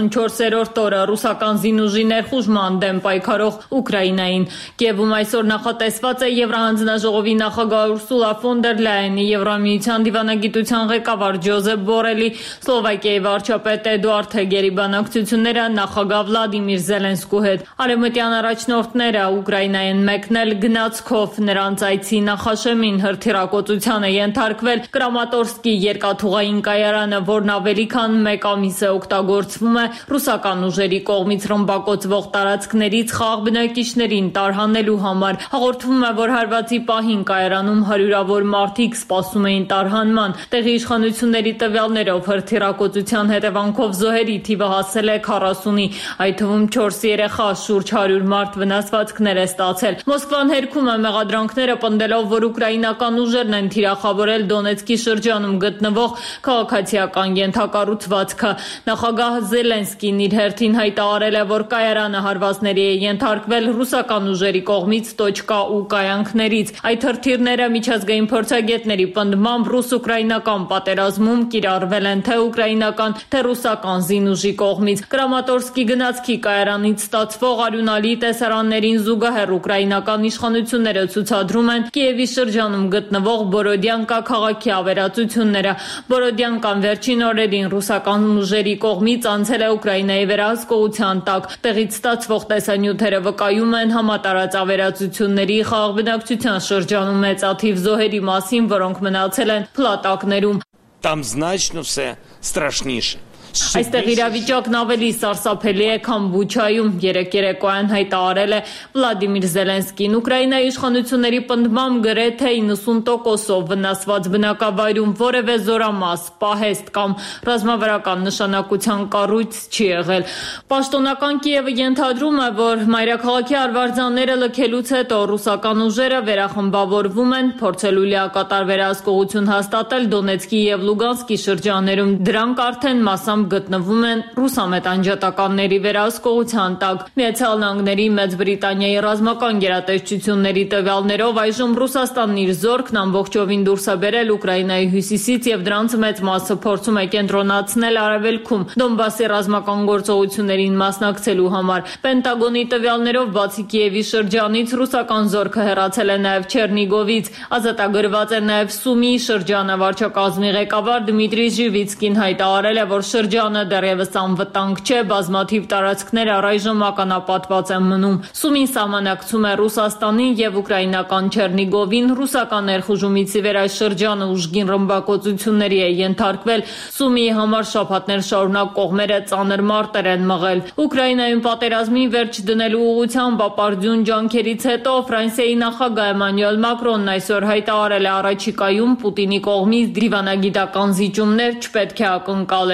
44-րդ օրը ռուսական զինուժի ներխուժման դեմ պայքարող Ուկրաինային։ Կիևում այսօր նախատեսված է Եվրահանձնաժողովի նախագահ Ուրսուլա ֆոն դեր Լայենի, Եվրամիության դիվանագիտության ղեկավար Ջոզեփ Բորելի, Սլովակիայի վարչապետ Էդուարդ Հեգերի բանակցությունները նախագահ Վլադիմիր Զելենսկու հետ։ Արևմտյան առաջնորդները Ուկրաինայի են մեկնել գնացքով, նրանց այցի նախաշեմին հրթիռակոծության է ենթարկվել Կրամատորսկի երկաթուղային կայարանը, որն ավելի քան 1 ամիս է օգտագործվում է ռուսական ուժերի կողմից ռմբակոծվող տարածքներից խաղաղ բնակիչներին տարհանելու համար։ Հաղորդվում է, որ հարվածի պահին կայարանում հարյուրավոր մարդիկ սպասում էին տարհանման։ Տեղի իշխանությունների տվյալներով հրթիռակոծության հետևանքով զոհերի թիվը հասել է 40-ի, այդ թվում 4 երեխա, շուրջ 100 մարդ վնասվածքներ է ստացել։ Մոսկվան հերքում է մեղադրանքները, պնդելով, որ ուկրաինական ուժերն են թիրախավորել Դոնեցկի շրջանում գտնվող քաղաքացիական ենթակառուցվածքը։ Նախագահ Զելենսկին իր հերթին հայտարարել է, որ կայարանը հարվածների է ենթարկվել ռուսական ուժերի կողմից տոչկա ու կայանքներից։ Այդ հրթիռները միջազգային փորձագետների պնդմամբ ռուս-ուկրաինական պատերազմում կիրառվել են թե ուկրաինական, թե ռուսական զինուժի կողմից։ Կրամատորսկի գնացքի կայարանից ստացվող արյունալի տեսարաններին զուգահեռ ուկրաինական իշխանությունները ցուցադրում են Կիևի շրջանում գտնվող Բորոդյանկա քաղաքի ավերածությունները։ Բորոդյանկան վերջին օրերին ռուսական ուժերի կողմից անցել է Ուկրաինայի վերահսկողության տակ։ Տեղից ստացվող տեսանյութերը վկայում են համատարած ավերածությունների խաղաղ բնակչության շրջանում մեծաթիվ զոհերի մասին, որոնք մնացել են փլատակներում։ Там значно все страшніше. Այստեղ իրավիճակն ավելի սարսափելի է, քան Բուչայում, երեկ երեկոյան հայտարարել է Վլադիմիր Զելենսկին։ Ուկրաինայի իշխանությունների պնդմամբ գրեթե 90%-ով վնասված բնակավայրում որևէ զորամաս, պահեստ կամ ռազմավարական նշանակության կառույց չի եղել։ Պաշտոնական Կիևը ենթադրում է, որ մայրաքաղաքի արվարձանները լքելուց հետո ռուսական ուժերը վերախմբավորվում են, փորձելու լիակատար վերահսկողություն հաստատել Դոնեցկի եւ Լուգանսկի շրջաններում։ Դրանք արդեն մասամբ գտնվում են ռուսամետ անջատականների վերահսկողության տակ։ Միացյալ Նահանգների, Մեծ Բրիտանիայի ռազմական գերատեսչությունների տվյալներով այժմ Ռուսաստանն իր զորքն ամբողջովին դուրս է բերել Ուկրաինայի հյուսիսից եւ դրանց մեծ մասը փորձում է կենտրոնացնել արևելքում Դոնբասի ռազմական գործողություններին մասնակցելու համար։ Պենտագոնի տվյալներով բացի Կիևի շրջանից ռուսական զորքը հեռացել է նաեւ Չերնիգովից։ Ազատագրված է նաեւ Սումիի շրջանը։ Վարչակազմի ղեկավար Դմիտրի Ժիվիցկին հայտարարել է, որ շրջանը դեռևս անվտանգ չէ, բազմաթիվ տարածքներ առայժմ ականապատված են մնում։ Սումին սահմանակցում է Ռուսաստանին եւ ուկրաինական Չերնիգովին, ռուսական ներխուժումից ի վեր այս շրջանը ուժգին ռմբակոծությունների է ենթարկվել։ Սումիի համար շաբաթներ շարունակ կողմերը ծանր մարտեր են մղել։ Ուկրաինայում պատերազմին վերջ դնելու ուղղությամբ ապարդյուն ջանքերից հետո Ֆրանսիայի նախագահ Էմանուել Մակրոնն այսօր հայտարարել է, առաջիկայում Պուտինի կողմից դիվանագիտական զիջումներ չպետք է ակնկալել։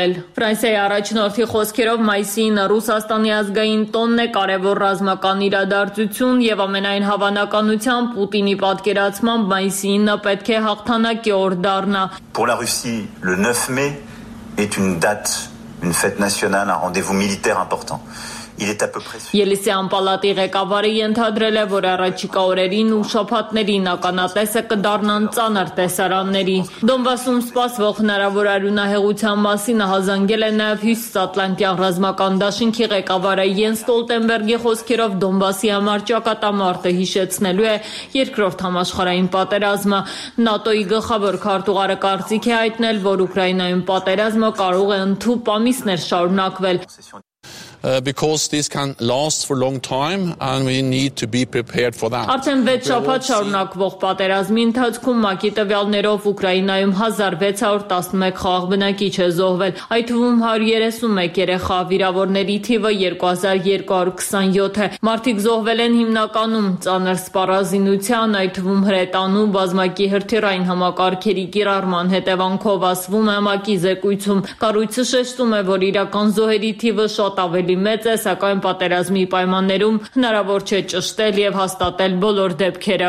Ֆրանսիայի առաջնորդի խոսքերով մայիսի 9-ը Ռուսաստանի ազգային տոնն է, կարևոր ռազմական իրադարձություն եւ ամենայն հավանականությամբ Պուտինի պատկերացմամբ մայիսի 9-ը պետք է հաղթանակի օր դառնա։ Pour la Russie, le 9 mai est une date, une fête nationale, un rendez-vous militaire important. Ելիսեան պալատի ղեկավարը ենթադրել է, որ առաջիկա օրերին ու շաբաթներին ականատեսը կդառնան ծանր տեսարանների։ Դոնբասում սպասվող հնարավոր արյունահեղության մասին ահազանգել է նաև Հյուսիսատլանտյան ռազմական դաշինքի ղեկավարը Յենս Ստոլտենբերգի խոսքերով Դոնբասի համար ճակատամարտը հիշեցնելու է երկրորդ համաշխարհային պատերազմը։ ՆԱՏՕ-ի գլխավոր քարտուղարը կարծիք է հայտնել, որ Ուկրաինայում պատերազմը կարող է ընդհուպ ամիսներ շարունակվել։ Because this can last for a long time and we need to be prepared for that. Արդեն 6 շաբաթ շարունակվող պատերազմի ընթացքում ՄԱԿ-ի տվյալներով Ուկրաինայում 1611 խաղաղ բնակիչ է զոհվել, այդ թվում 131 երեխա, վիրավորների թիվը 2227 է։ Մարդիկ զոհվել են հիմնականում ծանր սպառազինության, այդ թվում հրետանու, բազմակի հրթիռային համակարգերի կիրառման հետևանքով, ասվում է ՄԱԿ-ի զեկույցում։ Կառույցը շեշտում է, որ իրական զոհերի թիվը շատ ավելի մեծ է, սակայն պատերազմի պայմաններում հնարավոր չէ ճշտել եւ հաստատել բոլոր դեպքերը։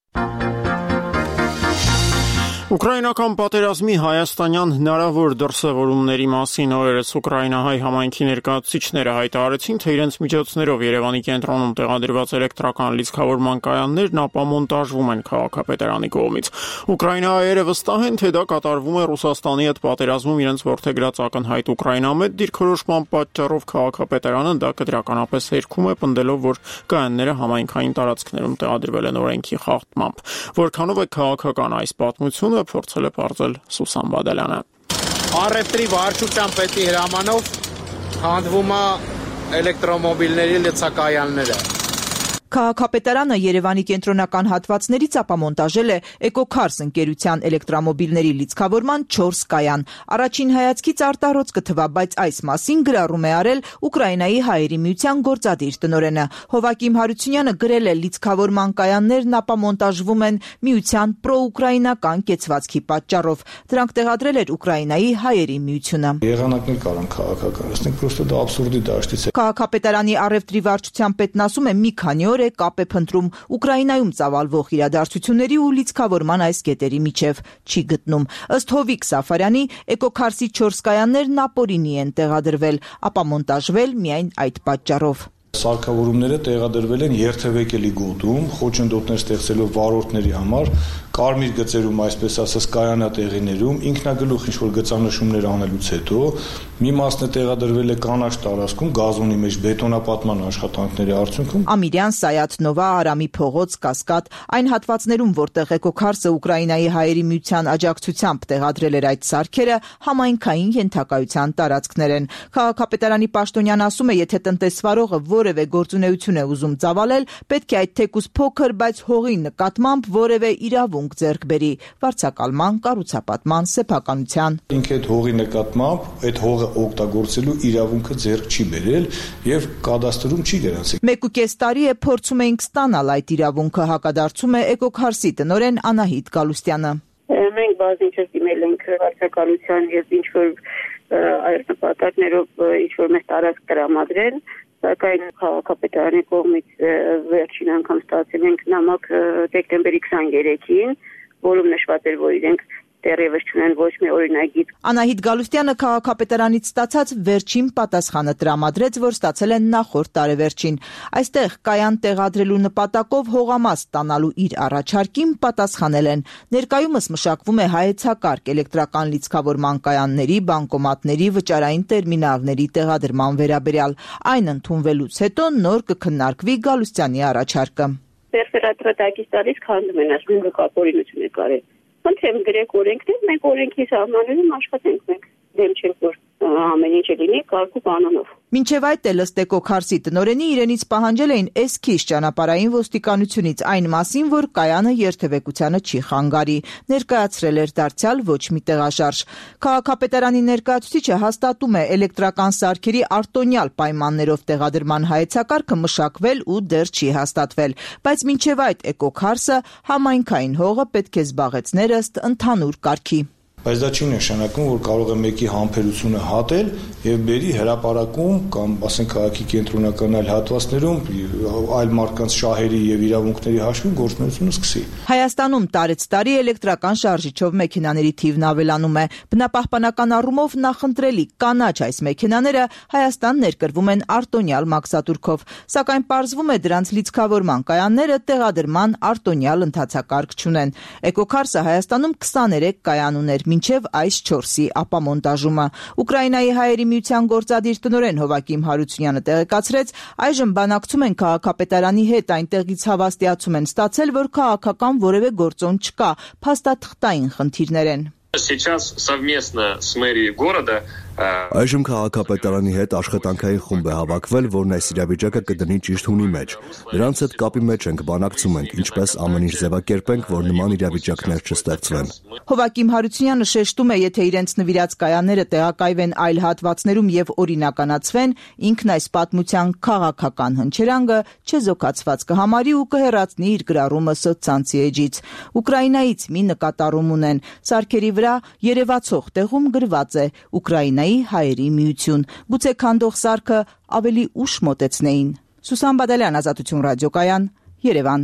Ուկրաինական պատերազմի հայաստանյան հնարավոր դրսևորումների մասին օրերս ուկրաինահայ համայնքի ներկայացուցիչները հայտարարեցին, թե իրենց միջոցներով Երևանի կենտրոնում տեղադրված էլեկտրական լիցքավորման կայաններն ապամոնտաժվում են քաղաքապետարանի կողմից։ Ուկրաինահայերը վստահ են, թե դա կատարվում է Ռուսաստանի հետ պատերազմում իրենց որդեգրած ակնհայտ Ուկրաինամետ դիրքորոշման պատճառով քաղաքապետարանը դա կդրականապես հերքում է, պնդելով, որ կայանները համայնքային տարածքներում տեղադրվել են օրենքի խախտմամբ։ Որքանով է քաղաքական այս պատմությունը փորձել է բարձել Սուսան Բադալյանը։ Առևտրի վարչության պետի հրամանով հանդվում է էլեկտրոմոբիլների լցակայանները։ Քաղաքապետարանը Երևանի կենտրոնական հատվածներից ապամոնտաժել է Էկոքարս ընկերության էլեկտրոմոբիլների լիցքավորման 4 կայան։ Առաջին հայացքից արտառոց կթվա, բայց այս մասին գրառում է արել Ուկրաինայի հայերի միության գործադիր տնօրենը։ Հովակիմ Հարությունյանը գրել է, լիցքավորման կայաններն ապամոնտաժվում են միության պրոուկրաինական կեցվածքի պատճառով։ Դրանք տեղադրել էր Ուկրաինայի հայերի միությունը։ Եղանակներ կարան քաղաքականացնել, պրոստը դա աբսուրդի դաշտից է։ Քաղաքապետարանի առևտրի վարչության պետն ասում է, մի քանի օր կապ է փնտրում Ուկրաինայում ծավալվող իրադարձությունների ու լիցքավորման այս կետերի միջև, չի գտնում։ Ըստ Հովիկ Սաֆարյանի, Էկոքարսի 4 կայաններն ապօրինի են տեղադրվել, ապամոնտաժվել միայն այդ պատճառով։ Սարքավորումները տեղադրվել են երթևեկելի գոտում, խոչընդոտներ ստեղծելով վարորդների համար, կարմիր գծերում, այսպես ասած, կայանատեղիներում, ինքնագլուխ ինչ-որ գծանշումներ անելուց հետո մի մասն է տեղադրվել է կանաչ տարածքում, գազոնի մեջ բետոնապատման աշխատանքների արդյունքում։ Ամիրյան, Սայաթ, Նովա, Արամի փողոց, Կասկադ, այն հատվածներում, որտեղ Էկոքարսը Ուկրաինայի հայերի միության աջակցությամբ տեղադրել էր այդ սարքերը, համայնքային ենթակայության տարածքներ են։ Քաղաքապետարանի պաշտոնյան ասում է, եթե տնտեսվարողը որևէ գործունեություն է ուզում ծավալել, պետք է այդ թեկուզ փոքր, բայց հողի նկատմամբ որևէ իրավունք ձեռք բերի, վարձակալման, կառուցապատման, սեփականության։ Ինքը այդ հողի նկատմամբ այդ հողը օգտագործելու իրավունքը ձեռք չի բերել եւ կադաստրում չի գրանցել։ 1.5 տարի է փորձում ենք ստանալ այդ իրավունքը, հակադարձում է Էկոքարսի տնօրեն Անահիտ Գալուստյանը։ Մենք բազմիցս դիմել ենք վարձակալության եւ ինչ որ այլ նպատակներով ինչ որ մեծ տարածք տրամադրել, սակայն քաղաքապետարանի կողմից վերջին անգամ ստացել ենք նամակ դեկտեմբերի 23-ին, որում նշված էր, որ իրենք դեռևս չունեն ոչ մի օրինագիծ։ Անահիտ Գալուստյանը քաղաքապետարանից ստացած վերջին պատասխանը տրամադրեց, որ ստացել են նախորդ տարեվերջին։ Այստեղ կայան տեղադրելու նպատակով հողամաս ստանալու իր առաջարկին պատասխանել են։ Ներկայումս մշակվում է հայեցակարգ էլեկտրական լիցքավորման կայանների, բանկոմատների, վճարային տերմինալների տեղադրման վերաբերյալ։ Այն ընդունվելուց հետո նոր կքննարկվի Գալուստյանի առաջարկը։ Պերֆերատրատակից տալիս քանդում են, ասում են կապորինություն է կարել։ Խնդրեմ գրեք օրենքներ, մենք օրենքի սահմաններում աշխատենք, մենք դեմ չենք, որ ամեն ինչ լինի կարգու կանոնով։ Մինչև այդ էլ ըստ Էկոքարսի տնօրենի իրենից պահանջել էին էսքիզ ճանապարհային ոստիկանությունից այն մասին, որ կայանը երթևեկությանը չի խանգարի, ներկայացրել էր դարձյալ ոչ մի տեղաշարժ։ Քաղաքապետարանի ներկայացուցիչը հաստատում է, էլեկտրական սարքերի արտոնյալ պայմաններով տեղադրման հայեցակարգը մշակվել ու դեռ չի հաստատվել, բայց մինչև այդ Էկոքարսը համայնքային հողը պետք է զբաղեցներ ըստ ընդհանուր կարգի։ Բայց դա չի նշանակում, որ կարող է մեկի համբերությունը հատել եւ բերի հրապարակում կամ ասենք քաղաքի կենտրոնական այլ հատվածներում այլ մարդկանց շահերի եւ իրավունքների հաշվին գործունեությունը սկսի։ Հայաստանում տարեց տարի էլեկտրական շարժիչով մեքենաների թիվն ավելանում է։ Բնապահպանական առումով նախընտրելի կանաչ այս մեքենաները Հայաստան ներկրվում են արտոնյալ մաքսատուրքով, սակայն պարզվում է դրանց լիցքավորման կայանները տեղադրման արտոնյալ ընթացակարգ չունեն։ Էկոքարսը Հայաստանում 23 կայան ուներ մինչև այս 4-ի ապամոնտաժումը։ Ուկրաինայի հայերի միության գործադիր տնօրեն Հովակիմ Հարությունյանը տեղեկացրեց, այժմ բանակցում են քաղաքապետարանի հետ, այնտեղից հավաստիացում են ստացել, որ քաղաքական որևէ գործոն չկա, փաստաթղթային խնդիրներ են։ Сейчас совместно с мэрией города Այժմ քաղաքապետարանի հետ աշխատանքային խումբ է հավաքվել, որն այս իրավիճակը կդնի ճիշտ հունի մեջ։ Նրանց հետ կապի մեջ ենք, բանակցում ենք, ինչպես ամեն ինչ ձևակերպենք, որ նման իրավիճակներ չստեղծվեն։ Հովակիմ Հարությունյանը շեշտում է, եթե իրենց նվիրած կայանները տեղակայվեն այլ հատվածներում եւ օրինականացվեն, ինքն այս պատմության քաղաքական հնչերանգը չեզոքացված կհամարի ու կհեռացնի իր գրառումը սոցցանցի էջից։ Ուկրաինայից մի նկատառում ունեն։ Սարքերի վրա երևացող տեղում գրված է Ուկրաինայի հայերի միություն։ Գուցե քանդող սարքը ավելի ուշ մոտեցնեին։ Սուսան Բադալյան, Ազատություն ռադիոկայան, Երևան։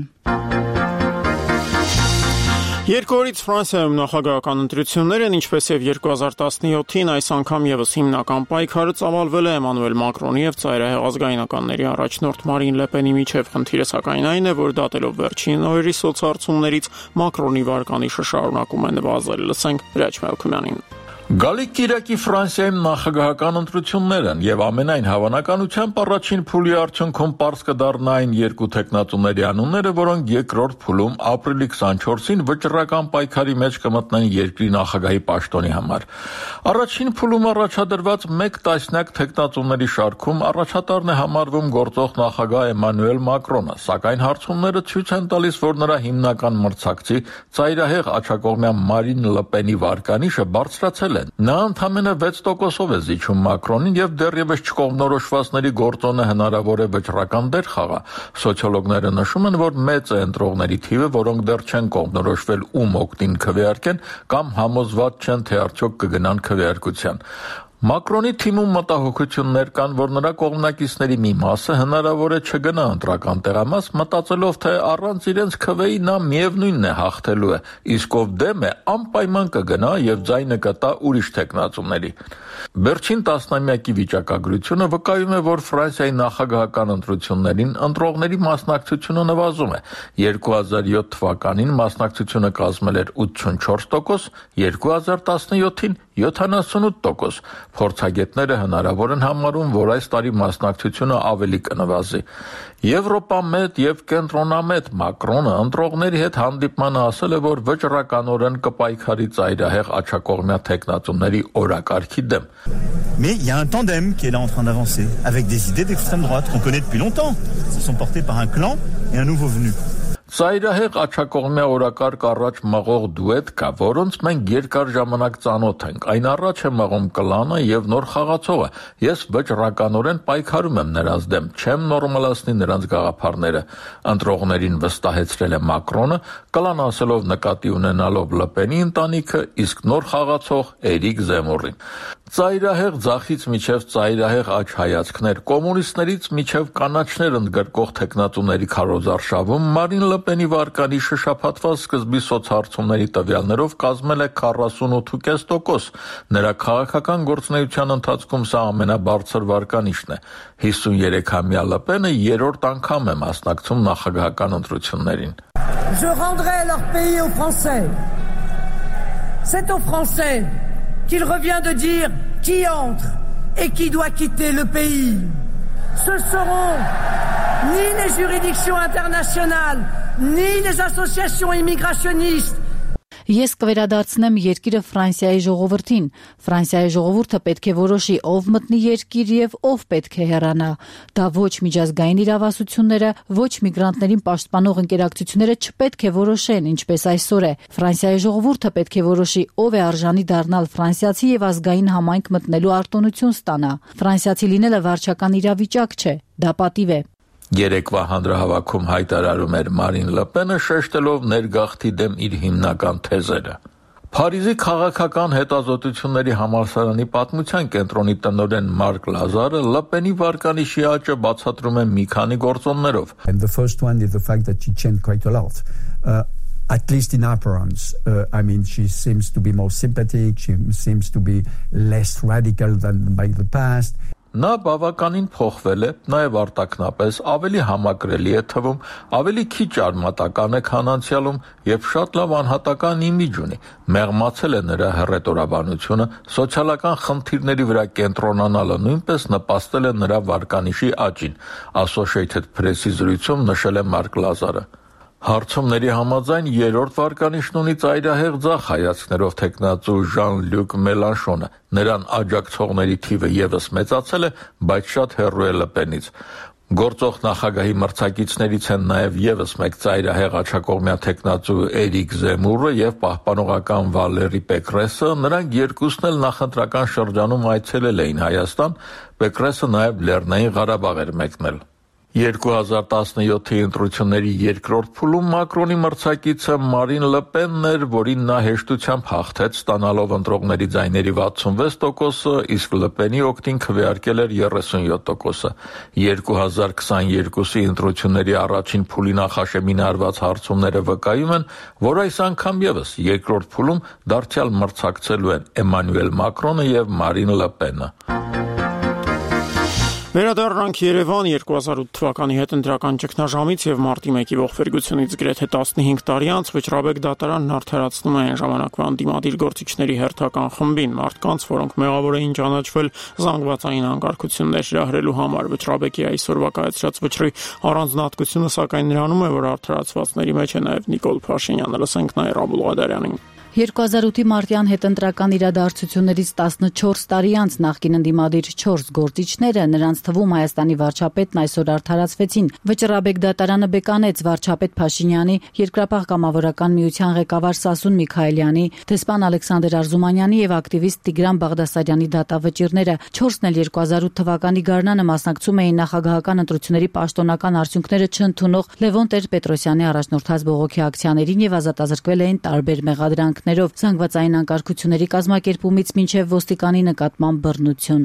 Երկու օրից Ֆրանսիայում նախագահական ընտրություններ են, ինչպես եւ 2017-ին այս անգամ եւս հիմնական պայքարը ծավալվել է Էմանուել Մակրոնի եւ ծայրահեղ ազգայնականների առաջնորդ Մարին Լեպենի միջև։ Խնդիրը սակայն այն է, որ դատելով վերջին օրերի սոցհարցումներից Մակրոնի վարկանիշը շարունակում է նվազել։ Լսենք Հրաչ Մելքումյանին։ Գալիք Կիրակի Ֆրանսիայում նախագահական ընտրություններ են եւ ամենայն հավանականությամբ առաջին փուլի արդյունքում պարզ կդառնային երկու տեխնատուների անունները, որոնք երկրորդ փուլում ապրիլի 24-ին վճռական պայքարի մեջ կմտնեն երկրի նախագահի պաշտոնի համար։ Առաջին փուլում առաջադրված 1 տասնյակ տեխնատուների շարքում առաջատարն է համարվում գործող նախագահ Էմանուել Մակրոնը, սակայն հարցումները ցույց են տալիս, որ նրա հիմնական մրցակցի ծայրահեղ աջակողմյան Մարին Լեպենի վարկանիշը բարձրացել է։ Նա ընդամենը 6%-ով է զիջում Մակրոնին եւ դեռևս չկողմնորոշվածների գործոնը հնարավոր է վճռական դեր խաղա։ Սոցիոլոգները նշում են, որ մեծ է ընտրողների թիվը, որոնք դեռ չեն կողմնորոշվել ում օգտին քվեարկեն կամ համոզված չեն, թե արդյոք կգնան քվեարկության։ Մակրոնի թիմում մտահոգություններ կան, որ նրա կողմնակիցների մի մասը հնարավոր է չգնա ընտրական տեղամաս, մտածելով, թե առանց իրենց քվեի նա միևնույնն է հաղթելու է, իսկ ով դեմ է, անպայման կգնա եւ ձայնը կտա ուրիշ տեխնատուների։ Վերջին տասնամյակի վիճակագրությունը վկայում է, որ Ֆրանսիայի նախագահական ընտրություններին ընտրողների մասնակցությունը նվազում է։ 2007 թվականին մասնակցությունը կազմել էր 84%, 2017-ին 78%։ Փորձագետները հնարավոր են համարում, որ այս տարի մասնակցությունը ավելի կնվազի։ Եվրոպամետ եւ կենտրոնամետ Մակրոնը ընտրողների հետ հանդիպմանը ասել է, որ վճռականորեն կպայքարի ծայրահեղ աջակողմյա տեխնատուների օրակարգի դեմ։ Mais il y a un tandem qui est là en train d'avancer, avec des idées d'extrême droite qu'on connaît depuis longtemps. Elles sont portées par un clan et un nouveau venu. Ծայրահեղ աջակողմյա օրակարգ առաջ մղող դուետ կա, որոնց մենք երկար ժամանակ ծանոթ ենք։ Այն առաջ է մղում կլանը եւ նոր խաղացողը։ Ես վճռականորեն պայքարում եմ նրանց դեմ, չեմ նորմալացնի նրանց գաղափարները։ Ընտրողներին վստահեցրել է Մակրոնը, կլան ասելով նկատի ունենալով Լեպենի ընտանիքը, իսկ նոր խաղացող Էրիկ Զեմուրին։ Ծայրահեղ ձախից միջև ծայրահեղ աջ հայացքներ, կոմունիստներից միջև կանաչներ ընդգրկող տեխնատուների քարոզարշավում Մարին Լեպենի վարկանիշը շաբաթվա սկզբի սոցհարցումների տվյալներով կազմել է 48.5%։ Նրա քաղաքական գործունեության ընթացքում սա ամենաբարձր վարկանիշն է։ 53-ամյա Լեպենը երրորդ անգամ է մասնակցում նախագահական ընտրություններին։ Je rendrai leur pays aux Français. C'est aux Français qu'il revient de dire qui entre et qui doit quitter le pays. Ce seront ni les juridictions internationales, ni les associations immigrationnistes. Ես կվերադարձնեմ երկիրը Ֆրանսիայի ժողովրդին։ Ֆրանսիայի ժողովուրդը պետք է որոշի ով մտնի երկիր եւ ով պետք է հեռանա։ Դա ոչ միջազգային իրավասությունները, ոչ միգրանտներին պաշտպանող ընկերակցությունները չպետք է որոշեն, ինչպես այսօր է։ Ֆրանսիայի ժողովուրդը պետք է որոշի ով է արժանի դառնալ ֆրանսիացի եւ ազգային համայնք մտնելու արտոնություն ստանա։ Ֆրանսիացի լինելը վարչական իրավիճակ չէ, դա պատիվ է։ Երեկվա հանրահավաքում հայտարարում էր Մարին Լեպենը, շեշտելով ներգաղթի դեմ իր հիմնական թեզերը։ Փարիզի քաղաքական հետազոտությունների համալսարանի պատմության կենտրոնի տնօրեն Մարկ Լազարը Le Pen-ի վարկանիշի աճը բացատրում է մի քանի գործոններով. And the first one is the fact that she changed quite a lot. At least in appearance. I mean, she seems to be more sympathetic, she seems to be less radical than by the past. Նա բավականին փոխվել է, նաև արտաքնապես ավելի համակրելի է թվում, ավելի քիչ արմատական է քան անցյալում եւ շատ լավ անհատական իմիջ ունի։ Մեղմացել է նրա հռետորաբանությունը, սոցիալական խնդիրների վրա կենտրոնանալը նույնպես նպաստել է նրա վարկանիշի աճին, Associated Press-ի զրույցում նշել է Մարկ Լազարը։ Հարցումների համաձայն երրորդ վարկանիշն ունի ծայրահեղ ձախ հայացքներով թեկնածու Ժան-Լյուկ Մելանշոնը։ Նրան աջակցողների թիվը եւս մեծացել է, բայց շատ հեռու է Le Pen-ից։ Գործող նախագահի մրցակիցներից են նաև եւս մեկ ծայրահեղ աջակողմյա թեկնածու Էրիկ Զեմուրը եւ պահպանողական Վալերի Պեկրեսը։ Նրանք երկուսն էլ նախընտրական շրջանում այցելել էին Հայաստան, Պեկրեսը նաև Լեռնային Ղարաբաղ էր մեկնել։ 2017-ի ընտրությունների երկրորդ փուլում Մակրոնի մրցակիցը Մարին Լը Պենն էր, որին նա հեշտությամբ հաղթեց, ստանալով ընտրողների ձայների 66%, իսկ Լը Պենի օգտին քվեարկել էր 37%-ը։ 2022-ի ընտրությունների առաջին փուլի նախաշեմին արված հարցումները վկայում են, որ այս անգամ եւս երկրորդ փուլում դարձյալ մրցակցելու են Էմանուել Մակրոնը եւ Մարին Լը Պենը։ Վերադառնանք Երևան 2008 թվականի հետընտրական ճգնաժամից եւ մարտի 1-ի ողբերգությունից գրեթե 15 տարի անց Վճռաբեկ դատարանն արդարացնում է այն ժամանակվա անդիմադիր գործիչների հերթական խմբին, մարդկանց, որոնք մեղավոր էին ճանաչվել զանգվածային անկարգություններ հրահրելու համար։ Վճռաբեկի այսօրվա կայացրած վճռի առանձնահատկությունը սակայն նրանում է, որ արդարացվածների մեջ է նաեւ Նիկոլ Փաշինյանը։ Լսենք Նաիրա Աբուլղադարյանին։ 2008-ի մարտյան հետընտրական իրադարձություններից 14 տարի անց նախկին ընդդիմադիր 4 գործիչները, նրանց թվում Հայաստանի վարչապետն այսօր արդարացվեցին։ Վճռաբեկ դատարանը բեկանեց վարչապետ Փաշինյանի, Երկրապահ կամավորական միության ղեկավար Սասուն Միքայելյանի, դեսպան Ալեքսանդր Արզումանյանի եւ ակտիվիստ Տիգրան Բաղդասարյանի դատավճիռները։ 4-ն էլ 2008 թվականի գարնանը մասնակցում էին նախագահական ընտրությունների պաշտոնական արդյունքները չընդունող Լևոն Տեր-Պետրոսյանի առաջնորդած բողոքի ակցիաներին եւ ազատազրկվել էին տարբեր մեղադրանք զանգվածային անկարգությունների կազմակերպումից մինչև ոստիկանի նկատմամբ բռնություն։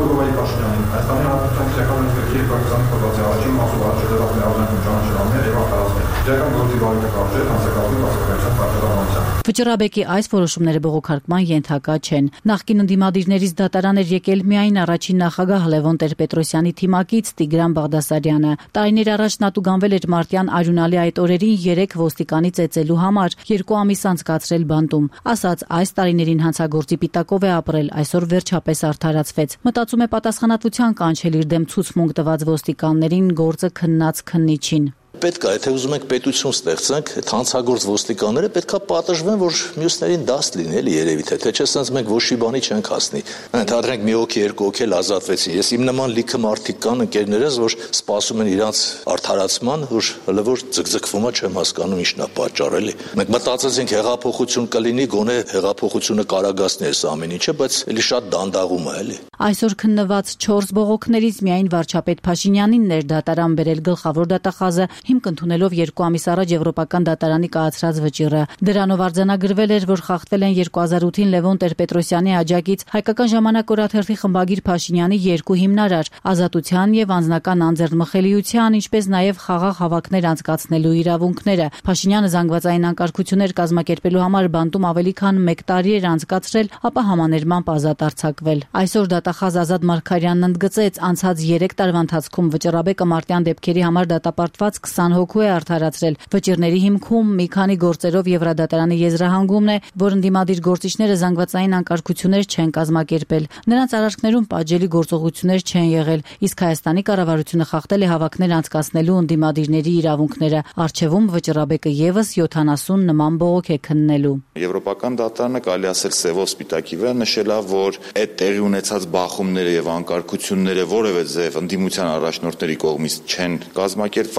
Վճռաբեկի այս որոշումները բողոքարկման ենթակա չեն։ Նախկին ընդդիմադիրներից դատարան էր եկել միայն առաջին նախագահ Լևոն Տեր-Պետրոսյանի թիմակից Տիգրան Բաղդասարյանը։ Տարիներ առաջ նա տուգանվել էր մարտյան արյունալի այդ օրերին 3 ոստիկանի ծեծելու համար, 2 ամիս անցկացրել բանտում։ Ասաց այս տարիներին հանցագործի պիտակով է ապրել, այսօր վերջապես արդարացվեց։ Մտածում է պատասխանատվության կանչել իր դեմ ցուցմունք տված ոստիկաններին, գործը քննած քննիչին։ Պետք է, եթե ուզում եք պետություն ստեղծենք, այդ հանցագործ ոստիկանները պետքա պատժվեն, որ մյուսներին դաս լինի, էլի երևի թե չէ, սենց մենք ոչ մի բանի չենք հասնի։ Ընդհանրենք մի հոգի, երկու հոգի էլ ազատվեցին։ Ես իմ նման լիքը մարդիկ կան ընկերներս, որ սպասում են իրանց արդարացման, որ հələ որ ձգձգվում է, չեմ հասկանում ինչն է պատճառ, էլի։ Մենք մտածեցինք հեղափոխություն կլինի, գոնե հեղափոխությունը կարագացնի այս ամեն ինչը, բայց էլի շատ դանդաղում է, էլի։ Այսօր քննված 4 բողոքներից միայն վարչապետ Փաշինյանին էր դատարան բերել գլխավոր դատախազը, հիմք ընդունելով 2 ամիս առաջ Եվրոպական դատարանի կայացրած վճիռը։ Դրանով արձանագրվել էր, որ խախտվել են 2008-ին Լևոն Տեր-Պետրոսյանի աջակից Հայկական ժամանակ օրաթերթի խմբագիր Փաշինյանի 2 հիմնարար՝ ազատության եւ անձնական անձեռնմխելիության, ինչպես նաեւ խաղաղ հավաքներ անցկացնելու իրավունքները։ Փաշինյանը զանգվածային անկարգություններ կազմակերպելու համար բանտում ավելի քան 1 տարի էր անցկացրել, ապա համաներմամբ ազատ արձակվել։ Այսօր դատախազ Ազատ Մարգարյանն ընդգծեց, անցած 3 տարվա ընթացքում Վճռաբեկը մարտյան դեպքերի համար դատապարտված 20 հոգու է արդարացրել։ Վճիռների հիմքում մի քանի գործերով Եվրադատարանի եզրահանգումն է, որ ընդդիմադիր գործիչները զանգվածային անկարգություններ չեն կազմակերպել։ Նրանց արարքներում պատժելի գործողություններ չեն եղել, իսկ Հայաստանի կառավարությունը խախտել է հավաքներ անցկացնելու ընդդիմադիրների իրավունքները։ Առջևում Վճռաբեկը եւս 70 նման բողոք է քննելու։ Եվրոպական դատարանը կարելի ասել սևով սպիտակի վրա նշել է, որ այդ տեղի ունեցած բախումները եւ անկարգությունները որևէ ձև ընդդիմության առաջնորդների կողմից չեն կազմակերպված եղել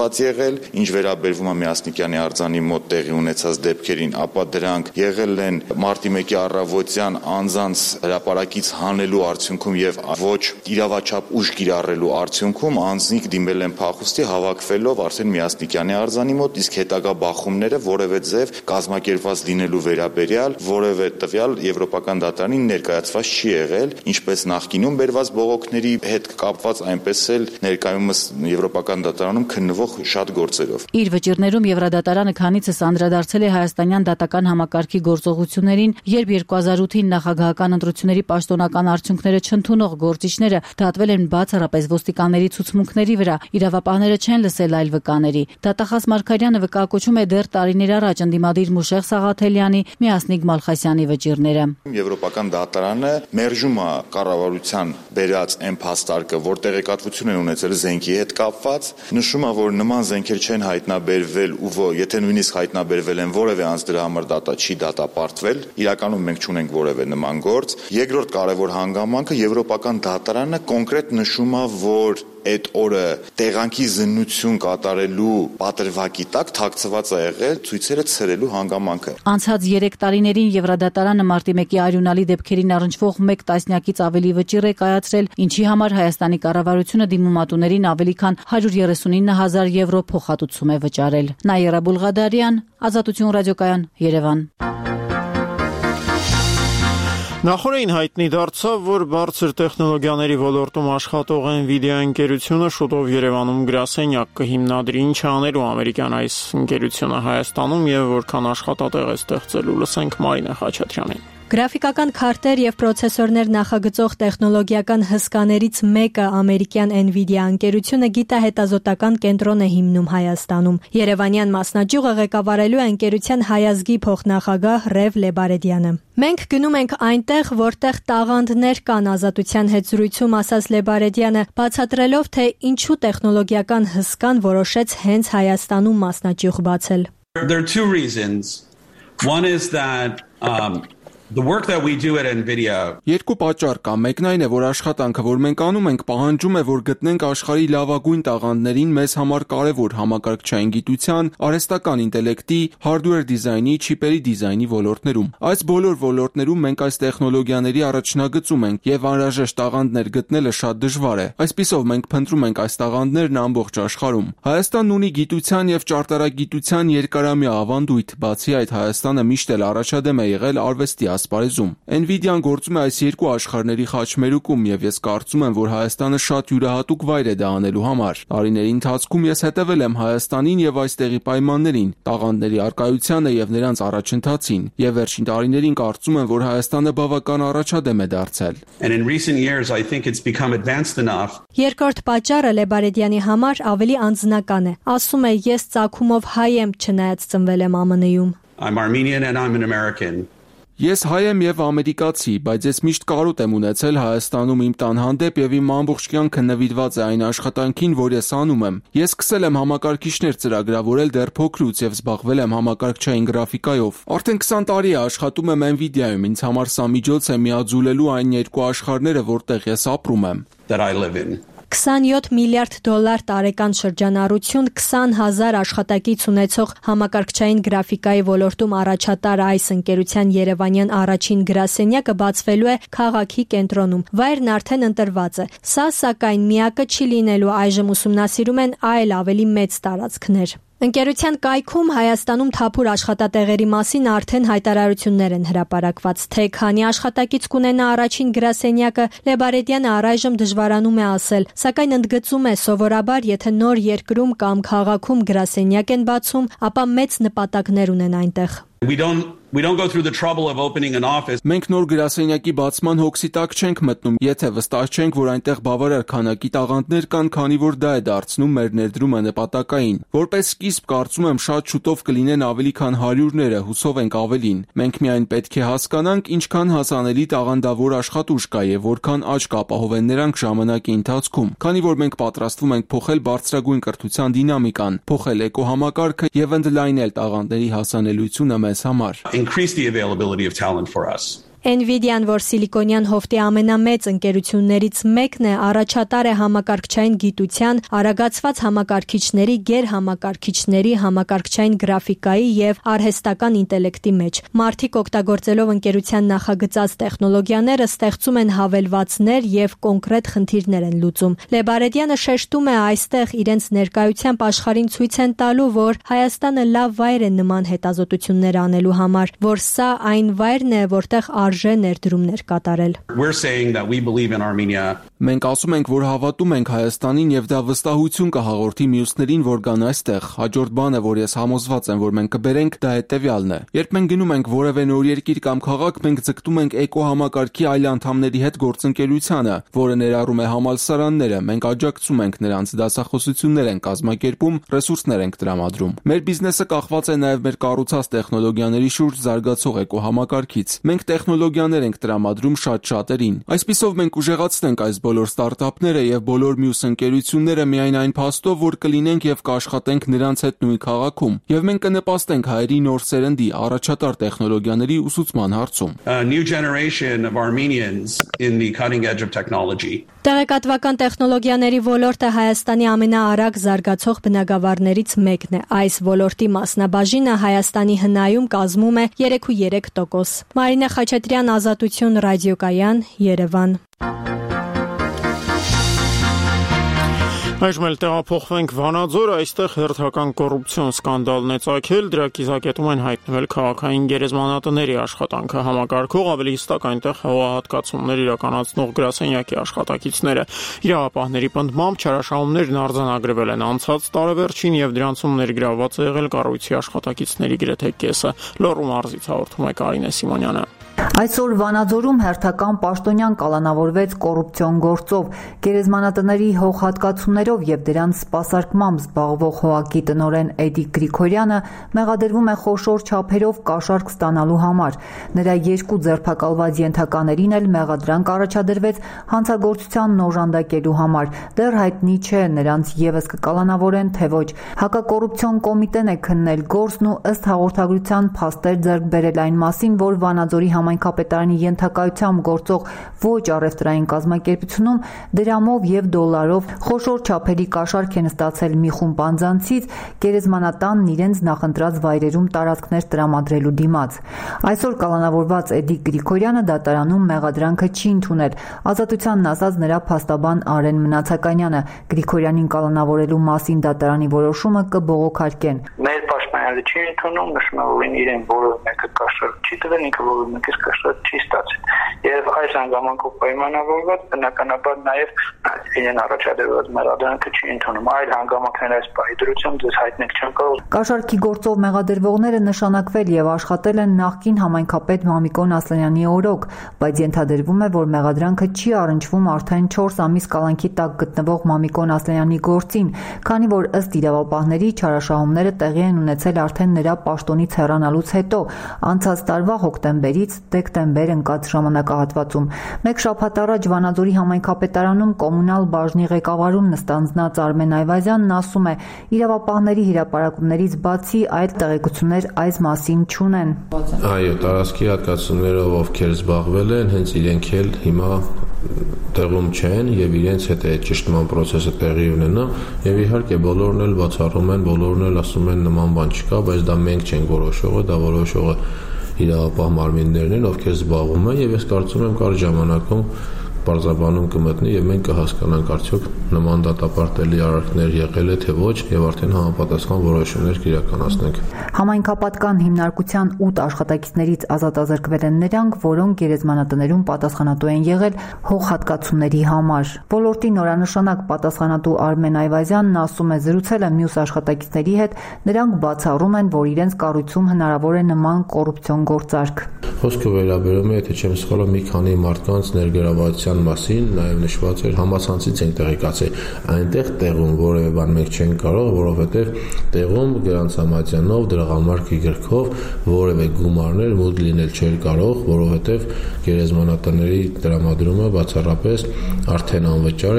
եղել, ինչ վերաբերվում է Միասնիկյանի արձանի մոտ տեղի ունեցած դեպքերին, ապա դրանք եղել են մարտի 1-ի առավոտյան անձանց հրապարակից հանելու արդյունքում եւ ոչ իրավաչափ ուժ կիրառելու արդյունքում անձնիկ դիմել են փախուստի հավաքվելով արդեն Միասնիկյանի արձանի մոտ, իսկ հետագա բախումները որևէ ձև կազմակերպված լինելու վերաբերյալ որևէ տվյալ Եվրոպական դատարանին ներկայացված չի եղել, ինչպես նախկինում բերված բողոքների հետ կապված, այնպես էլ ներկայումս Եվրոպական դատարանում քննվող շատ գործերով։ Իր վճիռներում Եվրադատարանը քանիցս անդրադարձել է հայաստանյան դատական համակարգի գործողություններին, երբ 2008-ին նախագահական ընտրությունների պաշտոնական արդյունքները չընդունող գործիչները դատվել են բացառապես ոստիկանների ցուցմունքների վրա, իրավապահները չեն լսել այլ վկաների։ Դատախազ Մարգարյանը վկայակոչում է դեռ տարիներ առաջ ընդդիմադիր Մուշեղ Սաղաթելյանի, Միասնիկ Մալխասյանի վճիռները։ Եվրոպական դատարանը մերժում է կառավարության բերած այն փաստարկը, որ տեղեկատվություն են ունեցել զենքի հետ կապված, նշում է, որ նման զենքեր չեն հայտնաբերվել ու եթե նույնիսկ հայտնաբերվել են, որևէ անձ դրա համար դատա չի դատապարտվել, իրականում մենք չունենք որևէ նման գործ։ Երկրորդ կարևոր հանգամանքը Եվրոպական դատարանը կոնկրետ նշում է, որ այդ օրը տեղանքի զննություն կատարելու պատրվակի տակ թաքցված է եղել ցույցերը ցրելու հանգամանքը։ Անցած 3 տարիներին Եվրադատարանը մարտի 1-ի արյունալի դեպքերին առնչվող 1 տասնյակից ավելի վճիռ է կայացրել, ինչի համար Հայաստանի կառավարությունը դիմումատուներին ավելի քան 139,000 եվրո փոխհատուցում է վճարել։ Նաիրա Բուլղադարյան, Ազատություն ռադիոկայան, Երևան։ Նախորդին հայտնի դարձավ, որ բարձր տեխնոլոգիաների ոլորտում աշխատող Nvidia ընկերությունը շուտով Երևանում գրասենյակ կհիմնադրի, ինչ անելու ամերիկյան այս ընկերությունը Հայաստանում եւ որքան աշխատատեղ է ստեղծելու, լսենք Մարինե Խաչատրյանին։ Գրաֆիկական քարտեր եւ պրոցեսորներ նախագծող տեխնոլոգիական հսկաներից մեկը ամերիկյան Nvidia ընկերությունը գիտահետազոտական կենտրոն է հիմնում Հայաստանում։ Երևանյան մասնաճյուղը ղեկավարելու է ընկերության հայազգի փոխնախագահ Ռև Լեբարեդյանը։ Մենք գնում ենք այնտեղ, որտեղ տաղանդներ կան, Ազատության հետ զրույցում ասաց Լեբարեդյանը, բացատրելով, թե ինչու տեխնոլոգիական հսկան որոշեց հենց Հայաստանում մասնաճյուղ բացել։ There are two reasons. One is that the work that we do at Nvidia. Երկու պատճառ կա։ Մեկն այն է, որ աշխատանքը, որ մենք անում ենք, պահանջում է, որ գտնենք աշխարհի լավագույն տաղանդներին մեզ համար կարևոր համակարգչային գիտության, արհեստական ինտելեկտի, hardware դիզայնի, չիպերի դիզայնի ոլորտներում։ Այս բոլոր ոլորտներում մենք այս տեխնոլոգիաների առաջնագծում ենք եւ անհրաժեշտ տաղանդներ գտնելը շատ դժվար է։ Այսպիսով մենք փնտրում ենք այս տաղանդներն ամբողջ աշխարհում։ Հայաստանն ունի գիտության եւ ճարտարագիտության երկարամյա ավանդույթ, բացի այդ Հայաստանը միշտ էլ առաջադեմ է եղել արվեստի ասպարեզում։ Nvidia-ն գործում է այս երկու աշխարհների խաչմերուկում եւ ես կարծում եմ, որ Հայաստանը շատ յուրահատուկ վայր է դա անելու համար։ Տարիների ընթացքում ես հետևել եմ Հայաստանին եւ այստեղի պայմաններին, տաղանդների առկայությանը եւ նրանց առաջընթացին, եւ վերջին տարիներին կարծում եմ, որ Հայաստանը բավական առաջադեմ է դարձել։ And in recent years I think it's become advanced enough. Երկրորդ պատճառը Լեբարեդյանի համար ավելի անձնական է։ Ասում է, ես ծագումով հայ եմ, չնայած ծնվել եմ ԱՄՆ-ում։ I'm Armenian and I'm an American. Ես հայ եմ եւ ամերիկացի, բայց ես միշտ կարոտ եմ ունեցել Հայաստանում իմ տան հանդեպ եւ իմ ամբողջ կյանքը նվիրված է այն աշխատանքին, որ ես անում եմ։ Ես սկսել եմ համակարգիչներ ծրագրավորել դեռ փոքրուց եւ զբաղվել եմ համակարգչային գրաֆիկայով։ Արդեն 20 տարի է աշխատում եմ Nvidia-ում, ինձ համար սա միջոց է միաձուլելու այն երկու աշխարհները, որտեղ ես ապրում եմ։ That I live in. $27 միլիարդ տարեկան շրջանառություն, 20,000 աշխատակից ունեցող համակարգչային գրաֆիկայի ոլորտում առաջատար այս ընկերության երևանյան առաջին գրասենյակը բացվելու է քաղաքի կենտրոնում։ Վայրն արդեն ընտրված է։ Սա սակայն միակը չի լինելու, այժմ ուսումնասիրում են այլ ավելի մեծ տարածքներ։ Ընկերության կայքում Հայաստանում թափուր աշխատատեղերի մասին արդեն հայտարարություններ են հրապարակված, թե քանի աշխատակից կունենա առաջին գրասենյակը, Լեբարեդյանը առայժմ դժվարանում է ասել, սակայն ընդգծում է, սովորաբար եթե նոր երկրում կամ քաղաքում գրասենյակ են բացում, ապա մեծ նպատակներ ունեն այնտեղ։ We don't go through the trouble of opening an office. Մենք նոր գրասենյակի բացման հոգսի տակ չենք մտնում, եթե վստահ չենք, որ այնտեղ բավարար քանակի տաղանդներ կան, քանի որ դա է դարձնում մեր ներդրումը նպատակային։ Որպես սկիզբ կարծում եմ շատ շուտով կլինեն ավելի քան 100-ները, հուսով ենք ավելին։ Մենք միայն պետք է հասկանանք, ինչքան հասանելի տաղանդավոր աշխատուժ կա եւ որքան աճ կապահովեն նրանք ժամանակի ընթացքում, քանի որ մենք պատրաստվում ենք փոխել բարձրագույն կրթության դինամիկան, փոխել էկոհամակարգը եւ ընդլայնել տաղանդների հասանելիությունը մեզ համար։ Increase the availability of talent for us. Nvidia-ն, որ սիլիկոնյան հովտի ամենամեծ ընկերություններից մեկն է, առաջատար է համակարգչային գիտության, արագացված համակարգիչների, գերհամակարգիչների, համակարգչային գրաֆիկայի եւ արհեստական ինտելեկտի մեջ։ Մարդիկ օգտագործելով ընկերության նախագծած տեխնոլոգիաները ստեղծում են հավելվածներ եւ կոնկրետ խնդիրներ են լուծում։ Լեբարեդյանը շեշտում է, այստեղ իրենց ներկայությամբ աշխարհին ցույց են տալու, որ Հայաստանը լավ վայր է նման հետազոտություններ անելու համար, որ սա այն վայրն է, որտեղ արժե ներդրումներ կատարել։ We're saying that we believe in Armenia. Մենք ասում ենք, որ հավատում ենք Հայաստանին եւ դա վստահություն կհաղորդի մյուսներին, որ կան այստեղ։ Հաջորդ բանը, որ ես համոզված եմ, որ մենք կբերենք, դա հետեւյալն է։ Երբ մենք գնում ենք որևէ նոր երկիր կամ քաղաք, մենք ձգտում ենք էկոհամակարգի այլ անդամների հետ գործընկերությանը, որը ներառում է համալսարանները։ Մենք աջակցում ենք նրանց, դասախոսություններ են կազմակերպում, ռեսուրսներ ենք տրամադրում։ Մեր բիզնեսը կախված է նաեւ մեր կառուցած տեխնոլոգիաների շուրջ զարգացող էկոհամակարգից։ Մենք տեխնոլոգիաներ ենք տրամադրում շատ շատերին։ Այսպիսով մենք ուժեղացնենք այս բոլոր ստարտափները եւ բոլոր մյուս ընկերությունները միայն այն փաստով, որ կլինենք եւ կաշխատենք նրանց հետ նույն քաղաքում, եւ մենք կնպաստենք հայերի նոր սերնդի առաջատար տեխնոլոգիաների ուսուցման հարցում։ A new generation of Armenians in the cutting edge of technology. Տեղեկատվական տեխնոլոգիաների ոլորտը Հայաստանի ամենաարագ զարգացող բնագավառներից մեկն է։ Այս ոլորտի մասնաբաժինը Հայաստանի հնայում կազմում է 3.3%։ Մարինե Խաչատրյան, Ազատություն, ռադիոկայան, Երևան։ Այժմ էլ տեղափոխվենք Վանաձոր, այստեղ հերթական կոռուպցիոն սկանդալն է ծագել, դրա կիզակետում են հայտնվել քաղաքային գերեզմանատների աշխատանքը համակարգող, ավելի հստակ այնտեղ հողահատկացումներ իրականացնող գրասենյակի աշխատակիցները։ Իրավապահների պնդմամբ չարաշահումներն արձանագրվել են անցած տարեվերջին եւ դրանցում ներգրավված է եղել կառույցի աշխատակիցների գրեթե կեսը։ Լոռու մարզից հաղորդում է Կարինե Սիմոնյանը։ Այսօր Վանաձորում հերթական պաշտոնյան կալանավորվեց կոռուպցիոն գործով, գերեզմանատների հողհատկացումներով եւ դրանց սպասարկմամբ զբաղվող ՀՕԱԿ-ի տնօրեն Էդիկ Գրիգորյանը մեղադրվում է խոշոր չափերով կաշառք ստանալու համար։ Նրա երկու ձերբակալված ենթականերին էլ մեղադրանք առաջադրվեց հանցագործությանն օժանդակելու համար։ Դեռ հայտնի չէ նրանց եւս կկալանավորեն թե ոչ։ Հակակոռուպցիոն կոմիտեն է քննել գործն ու ըստ հաղորդագրության փաստեր ձեռք բերել այն մասին, որ Վանաձորի համայնքապետարանի ենթակայությամբ գործող ոչ առևտրային կազմակերպությունում դրամով եւ դոլարով խոշոր չափերի կաշառք են ստացել մի խումբ անձանցից գերեզմանատանն իրենց նախընտրած վայրերում տարածքներ տրամադրելու դիմաց։ Այսօր կալանավորված Էդիկ Գրիգորյանը դատարանում մեղադրանքը չի ընդունել։ Ազատությանն ասաց նրա փաստաբան Արեն Մնացականյանը։ Գրիգորյանին կալանավորելու մասին դատարանի որոշումը կբողոքարկեն։ Մեր պաշտպանյալը չի ընդունում, նշում է, որ իրեն որևէ մեկը կաշառք չի տվել, ինքը որևէ մեկը կաշառք չի ստացել։ Եվ այս հանգամանքով պայմանավորված բնականաբար նաև իրեն առաջադրված մեղադրանքը չի ընդունում։ Այլ հանգամանքներ այս պահի դրությամբ ձեզ հայտնել չեն կարող։ Կաշառքի գործով մեղադրվողները նշանակվել եւ աշխատել են նախկին համայնքապետ Մամիկոն Ասլանյանի օրոք, բայց ենթադրվում է, որ մեղադրանքը չի առնչվում արդեն 4 ամիս կալանքի տակ գտնվող Մամիկոն Ասլանյանի գործին, քանի որ ըստ իրավապահների չարաշահումները տեղի են ունեցել արդեն նրա պաշտոնից հեռանալուց հետո, անցած տարվա հոկտեմբերից դեկտեմբեր ընկած ժամանակահատվածում։ Մեկ շաբաթ առաջ Վանաձորի համայնքապետարանում կոմունալ բաժնի ղեկավարում նստանձնած Արմեն Այվազյանն ասում է, իրավապահների հրապարակումներից բացի այլ տեղեկություններ այս մասին չունեն։ Այո, տարածքի հատկացումներով ովքեր զբաղվել են, հենց իրենք էլ հիմա տեղում չեն եւ իրենց հետ է ճշտման process-ը տեղի ունենա եւ իհարկե բոլորն էլ բացառում են, բոլորն էլ ասում են նման բան չկա, բայց դա մենք չենք որոշողը, դա որոշողը իրավապահ մարմիններն են, ովքեր զբաղվում են եւ ես կարծում եմ կար ժամանակում պարզաբանում կմտնի եւ մենք կհասկանանք արդյոք նման դատապարտելի արարքներ եղել է թե ոչ եւ արդեն համապատասխան որոշումներ կիրականացնենք։ Համայնքապատկան հիմնարկության 8 աշխատակիցներից ազատազրկվել են նրանք, որոնք գերեզմանատներում պատասխանատու են եղել հողհատկացումների համար։ Ոլորտի նորանշանակ պատասխանատու Արմեն Այվազյանն ասում է, զրուցել է մյուս աշխատակիցների հետ, նրանք բացառում են, որ իրենց կառույցում հնարավոր է նման կոռուպցիոն գործարք։ Խոսքը վերաբերում է, եթե չեմ սխալվում, մի քանի մարդկանց ներգրավվածության մասին, նաև նշված էր համացանցից են տեղեկացել։ Այնտեղ տեղում որևէ բան մենք չենք կարող, որովհետև տեղում Գրանց Համատյանով դրամարկի գրքով որևէ գումարներ մուտք լինել չէր կարող, որովհետև գերեզմանատների տրամադրումը բացառապես արդեն անվճար է։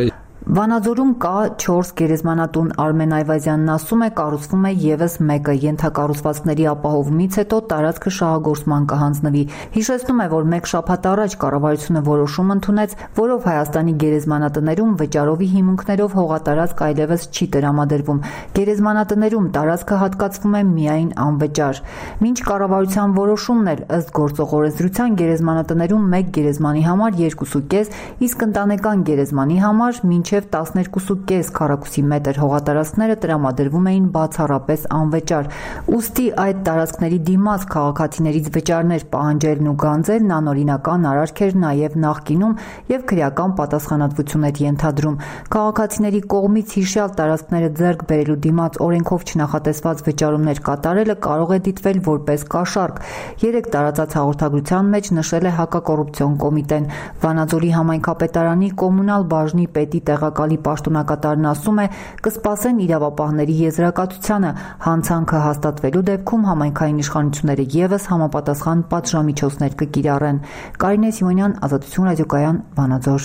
Վանաձորում կա 4 գերեզմանատուն։ Արմեն Այվազյանն ասում է, կառուցվում է եւս մեկը, ենթակառուցվածքների ապահովումից հետո տարածքը շահագործման կհանձնվի։ Հիշեցնում է, որ 1 շաբաթ առաջ կառավարությունը որոշում ընդունեց, որով Հայաստանի գերեզմանատներում վճարովի հիմունքներով հողատարածք այլևս չի տրամադրվում։ Գերեզմանատներում տարածքը հատկացվում է միայն անվճար։ Մինչ կառավարության որոշումն էր, ըստ գործող օրենսդրության գերեզմանատներում 1 գերեզմանի համար 2.5, իսկ ընտանեկան գերեզմանի համար մինչև 12.5 քառակուսի մետր հողատարածքները տրամադրվում էին բացառապես անվճար։ Ուստի այդ տարածքների դիմաց քաղաքացիներից վճարներ պահանջելն ու գանձելն անօրինական արարք էր նաև նախկինում եւ քրեական պատասխանատվություն էր ենթադրում։ Քաղաքացիների կողմից հիշյալ տարածքները ձեռք բերելու դիմաց օրենքով չնախատեսված վճարումներ կատարելը կարող է դիտվել որպես կաշառք։ 3 տարածած հաղորդագրության մեջ նշել է հակակոռուպցիոն կոմիտեն։ Վանաձորի համայնքապետարանի կոմունալ բաժնի պետի տեղակալի պաշտոնակատարն ասում է, կսպասեն իրավապահների եզրակացությանը, հանցանքը հաստատվելու դեպքում համայնքային իշխանությունները եւս համապատասխան պատժամիջոցներ կկիրառեն։ Կարինե Սիմոնյան, Ազատություն ռադիոկայան, Վանաձոր։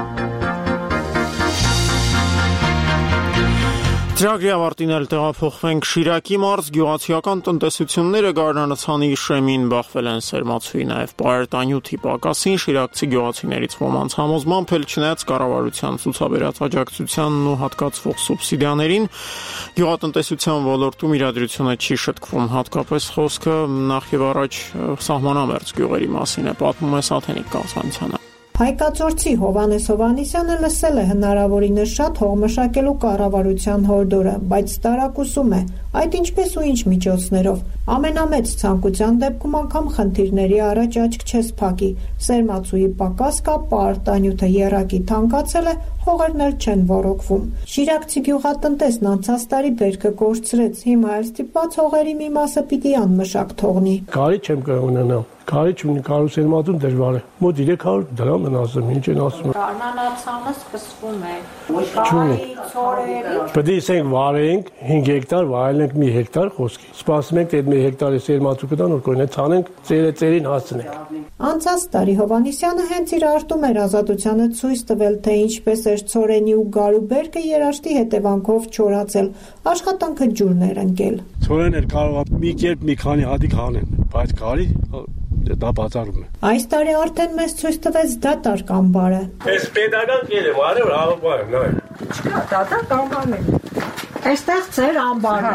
Ծրագրի ավարտին էլ տեղափոխվենք Շիրակի մարզ, գյուղացիական տնտեսությունները գարնանացանի շեմին բախվել են սերմացուի, նաև պարարտանյութի պակասին, շիրակցի գյուղացիներից ոմանց համոզմամբ էլ չնայած կառավարության ցուցաբերած աջակցությանն ու հատկացվող սուբսիդիաներին, գյուղատնտեսության ոլորտում իրադրությունը չի շտկվում, հատկապես խոսքը նախ եւ առաջ սահմանամերձ գյուղերի մասին է, պատմում է Սաթենիկ Կազանցյանը։ Հայկածորցի Հովանես Հովանեսյանը լսել է հնարավորինս շատ հող մշակելու կառավարության հորդորը, բայց տարակուսում է, այդ ինչպես ու ինչ միջոցներով։ Ամենամեծ ցանկության դեպքում անգամ խնդիրների առաջ աչք չես փակի։ Սերմացուի պակաս կա, պարարտանյութը եռակի թանկացել է, հողերն էլ չեն ոռոգվում։ Շիրակցի գյուղատնտեսն անցած տարի բերքը կորցրեց, հիմա էլ ստիպված հողերի մի մասը պիտի անմշակ թողնի։ Կարի չեմ կարող ունենալ։ Կարի չունի, կարուսելմատուն դժվար է։ Մոտ 300 դրամ են ասում, ինչ են ասում։ Գարնանացանը սկսվում է։ Չունի։ Ցորերի։ Պետք է ասենք վարենք 5 հեկտար, վայելենք մի հեկտար խոսքի։ Սպասում ենք այդ մի հեկտարի սերմացու կտան, որ կօրինե ցանենք, ծերին հասցնենք։ Անցած տարի Հովանեսյանը հենց իր արտում էր Ազատությանը ցույց տվել, թե ինչպես էր ցորենի ու գարու բերքը երաշտի հետևանքով չորացել, աշխատանքը ջուրն էր ընկել։ Ցորեն էլ կարող է մի կերպ մի քանի հատիկ հանեն, բայց կարի դա բացառում է։ Այս տարի արդեն մեզ ցույց տվեց դատարկ ամբարը։ Էս պետական կել եմ, արել հավաքվել եմ, նայ։ Չկա, դատարկ ամբարն է։ Այստեղ ծեր ամբարն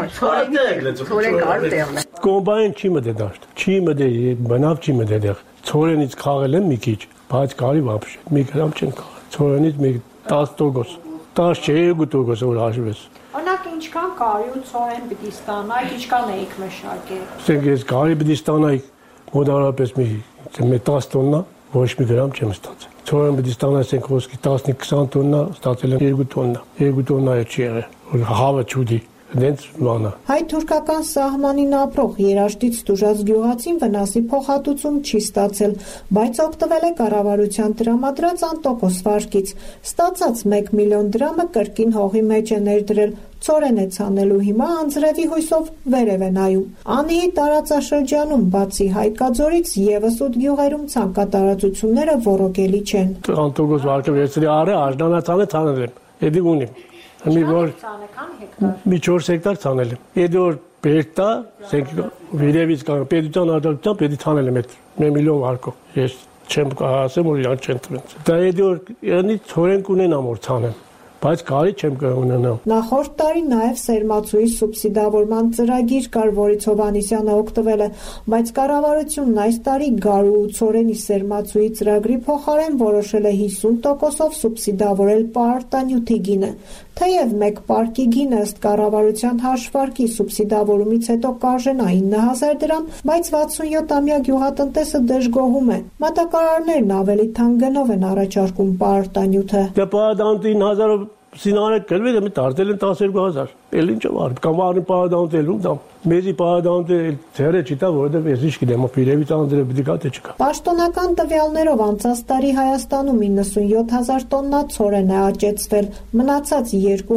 է, ցորենի արտերն է։ Կոմբայն չի մտե դաշտ, չի մտե, բնավ չի մտե դեղ։ Ցորենից քաղել եմ մի քիչ, բայց կարի вообще, մի գրամ չեն քաղել։ Ցորենից մի 10%, 10 չէ 2% որ հաշվես։ Օրինակ ինչքան կարի ու ցորեն պիտի ստանայիք, ինչքան էիք մշակել։ Ասենք ես կարի պիտի ստանայիք մոտավորապես մի 10 տոննա, ոչ մի գրամ չեմ ստացել։ Ցորեն պիտի ստանայինք խոսքի 15-20 տոննա, ստացել եմ 2 տոննա։ 2 տոննա է չի եղել, որ հավը չուդի։ Դենց մանա։ Հայ-թուրքական սահմանին ապրող երաշտից տուժած գյուղացին վնասի փոխհատուցում չի ստացել, բայց օգտվել է կառավարության տրամադրած անտոկոս վարկից։ Ստացած 1 միլիոն դրամը կրկին հողի մեջ է ներդրել, ցորեն է ցանելու հիմա անձրևի հույսով վերև է նայում։ Անիի տարածաշրջանում բացի Հայկաձորից եւս 8 գյուղերում ցանկատարածությունները ոռոգելի չեն։ Անտոկոս վարկը վերցրի արը, աժնանացանը ցանել եմ։ Էդի ունիմ։ Մի որ մի 4 հեկտար ցանել եմ։ Էդ որ բերտա, ասենք վերևից կա պետության աջակցությամբ պետք է ցանել եմ այդ 1 միլիոն վարկով։ Ես չեմ ասեմ որ իրան չեն տվել։ Դա էդ որ յանի ցորեն կունենամ որ ցանեմ, բայց կարի չեմ կարող ունենալ։ Նախորդ տարի նաև սերմացուի սուբսիդավորման ծրագիր կար, որից Հովանեսյանը օգտվել է, բայց կառավարությունն այս տարի գարու ու ցորենի սերմացուի ծրագրի փոխարեն որոշել է 50%-ով սուբսիդավորել պարարտանյութի գինը։ Թեև մեկ պարկի գինը ըստ կառավարության հաշվարկի սուբսիդավորումից հետո կարժենա 9000 դրամ, բայց 67-ամյա գյուղատնտեսը դժգոհում է։ Մատակարարներն ավելի թանկ գնով են առաջարկում պարարտանյութը։ Դա պարարտանյութը 9000-ով սինարը կլվի դե դարձել են 12000։ Էլ ինչ var, կամ արի պարարտանյութը դամ։ Մեզի պարադանտը ծերը չիտա, որովհետև ես ինչ գիտեմ, իրևից անդրե պիտի կա թե չկա։ Պաշտոնական տվյալներով անցած տարի Հայաստանում 97000 տոննա ցորեն է աճեցվել, մնացած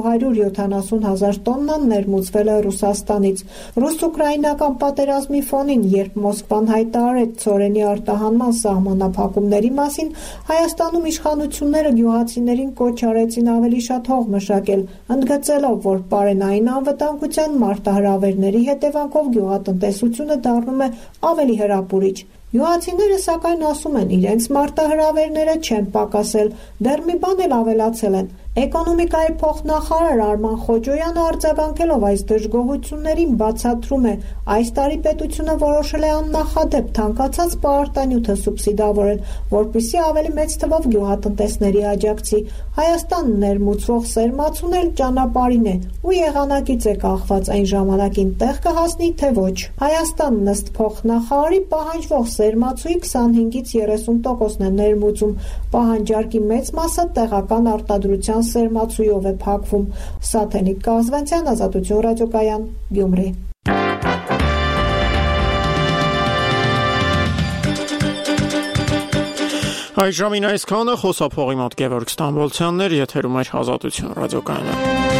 270,000 տոննան ներմուծվել է Ռուսաստանից։ Ռուս-ուկրաինական պատերազմի ֆոնին, երբ Մոսկվան հայտարարեց ցորենի արտահանման սահմանափակումների մասին, Հայաստանում իշխանությունները գյուղացիներին կոչ արեցին ավելի շատ հող մշակել, ընդգծելով, որ պարենային անվտանգության մարտահրավերների հետևանքով գյուղատնտեսությունը դառնում է ավելի հրապուրիչ։ Գյուղացիները սակայն ասում են, իրենց մարտահրավերները չեն պակասել, դեռ մի բան էլ ավելացել են։ Էկոնոմիկայի փոխնախարար Արման Խոջոյանը արձագանքելով այս դժգոհություններին բացատրում է, այս տարի պետությունը որոշել է աննախադեպ թանկացած պարտանյութը սուբսիդավորել, որպեսզի ավելի մեծ թվով գյուղատնտեսների աջակցի։ Հայաստանն ներմուծվող սերմացուն էլ ճանապարհին է ու եղանակից է կախված այն ժամանակին տեղ կհասնի, թե ոչ։ Հայաստանն ըստ փոխնախարարի պահանջվող սերմացուի 25-ից 30%-ն է ներմուծում, պահանջարկի մեծ մասը տեղական արտադրության սերմացույով է փակվում։ Սաթենիկ Կազվանցյան, Ազատություն ռադիոկայան, Գյումրի։ Այժմին այսքանը, խոսափողի մոտ Գևորգ Ստամբոլցյանն էր, եթերում էր Ազատություն ռադիոկայանը։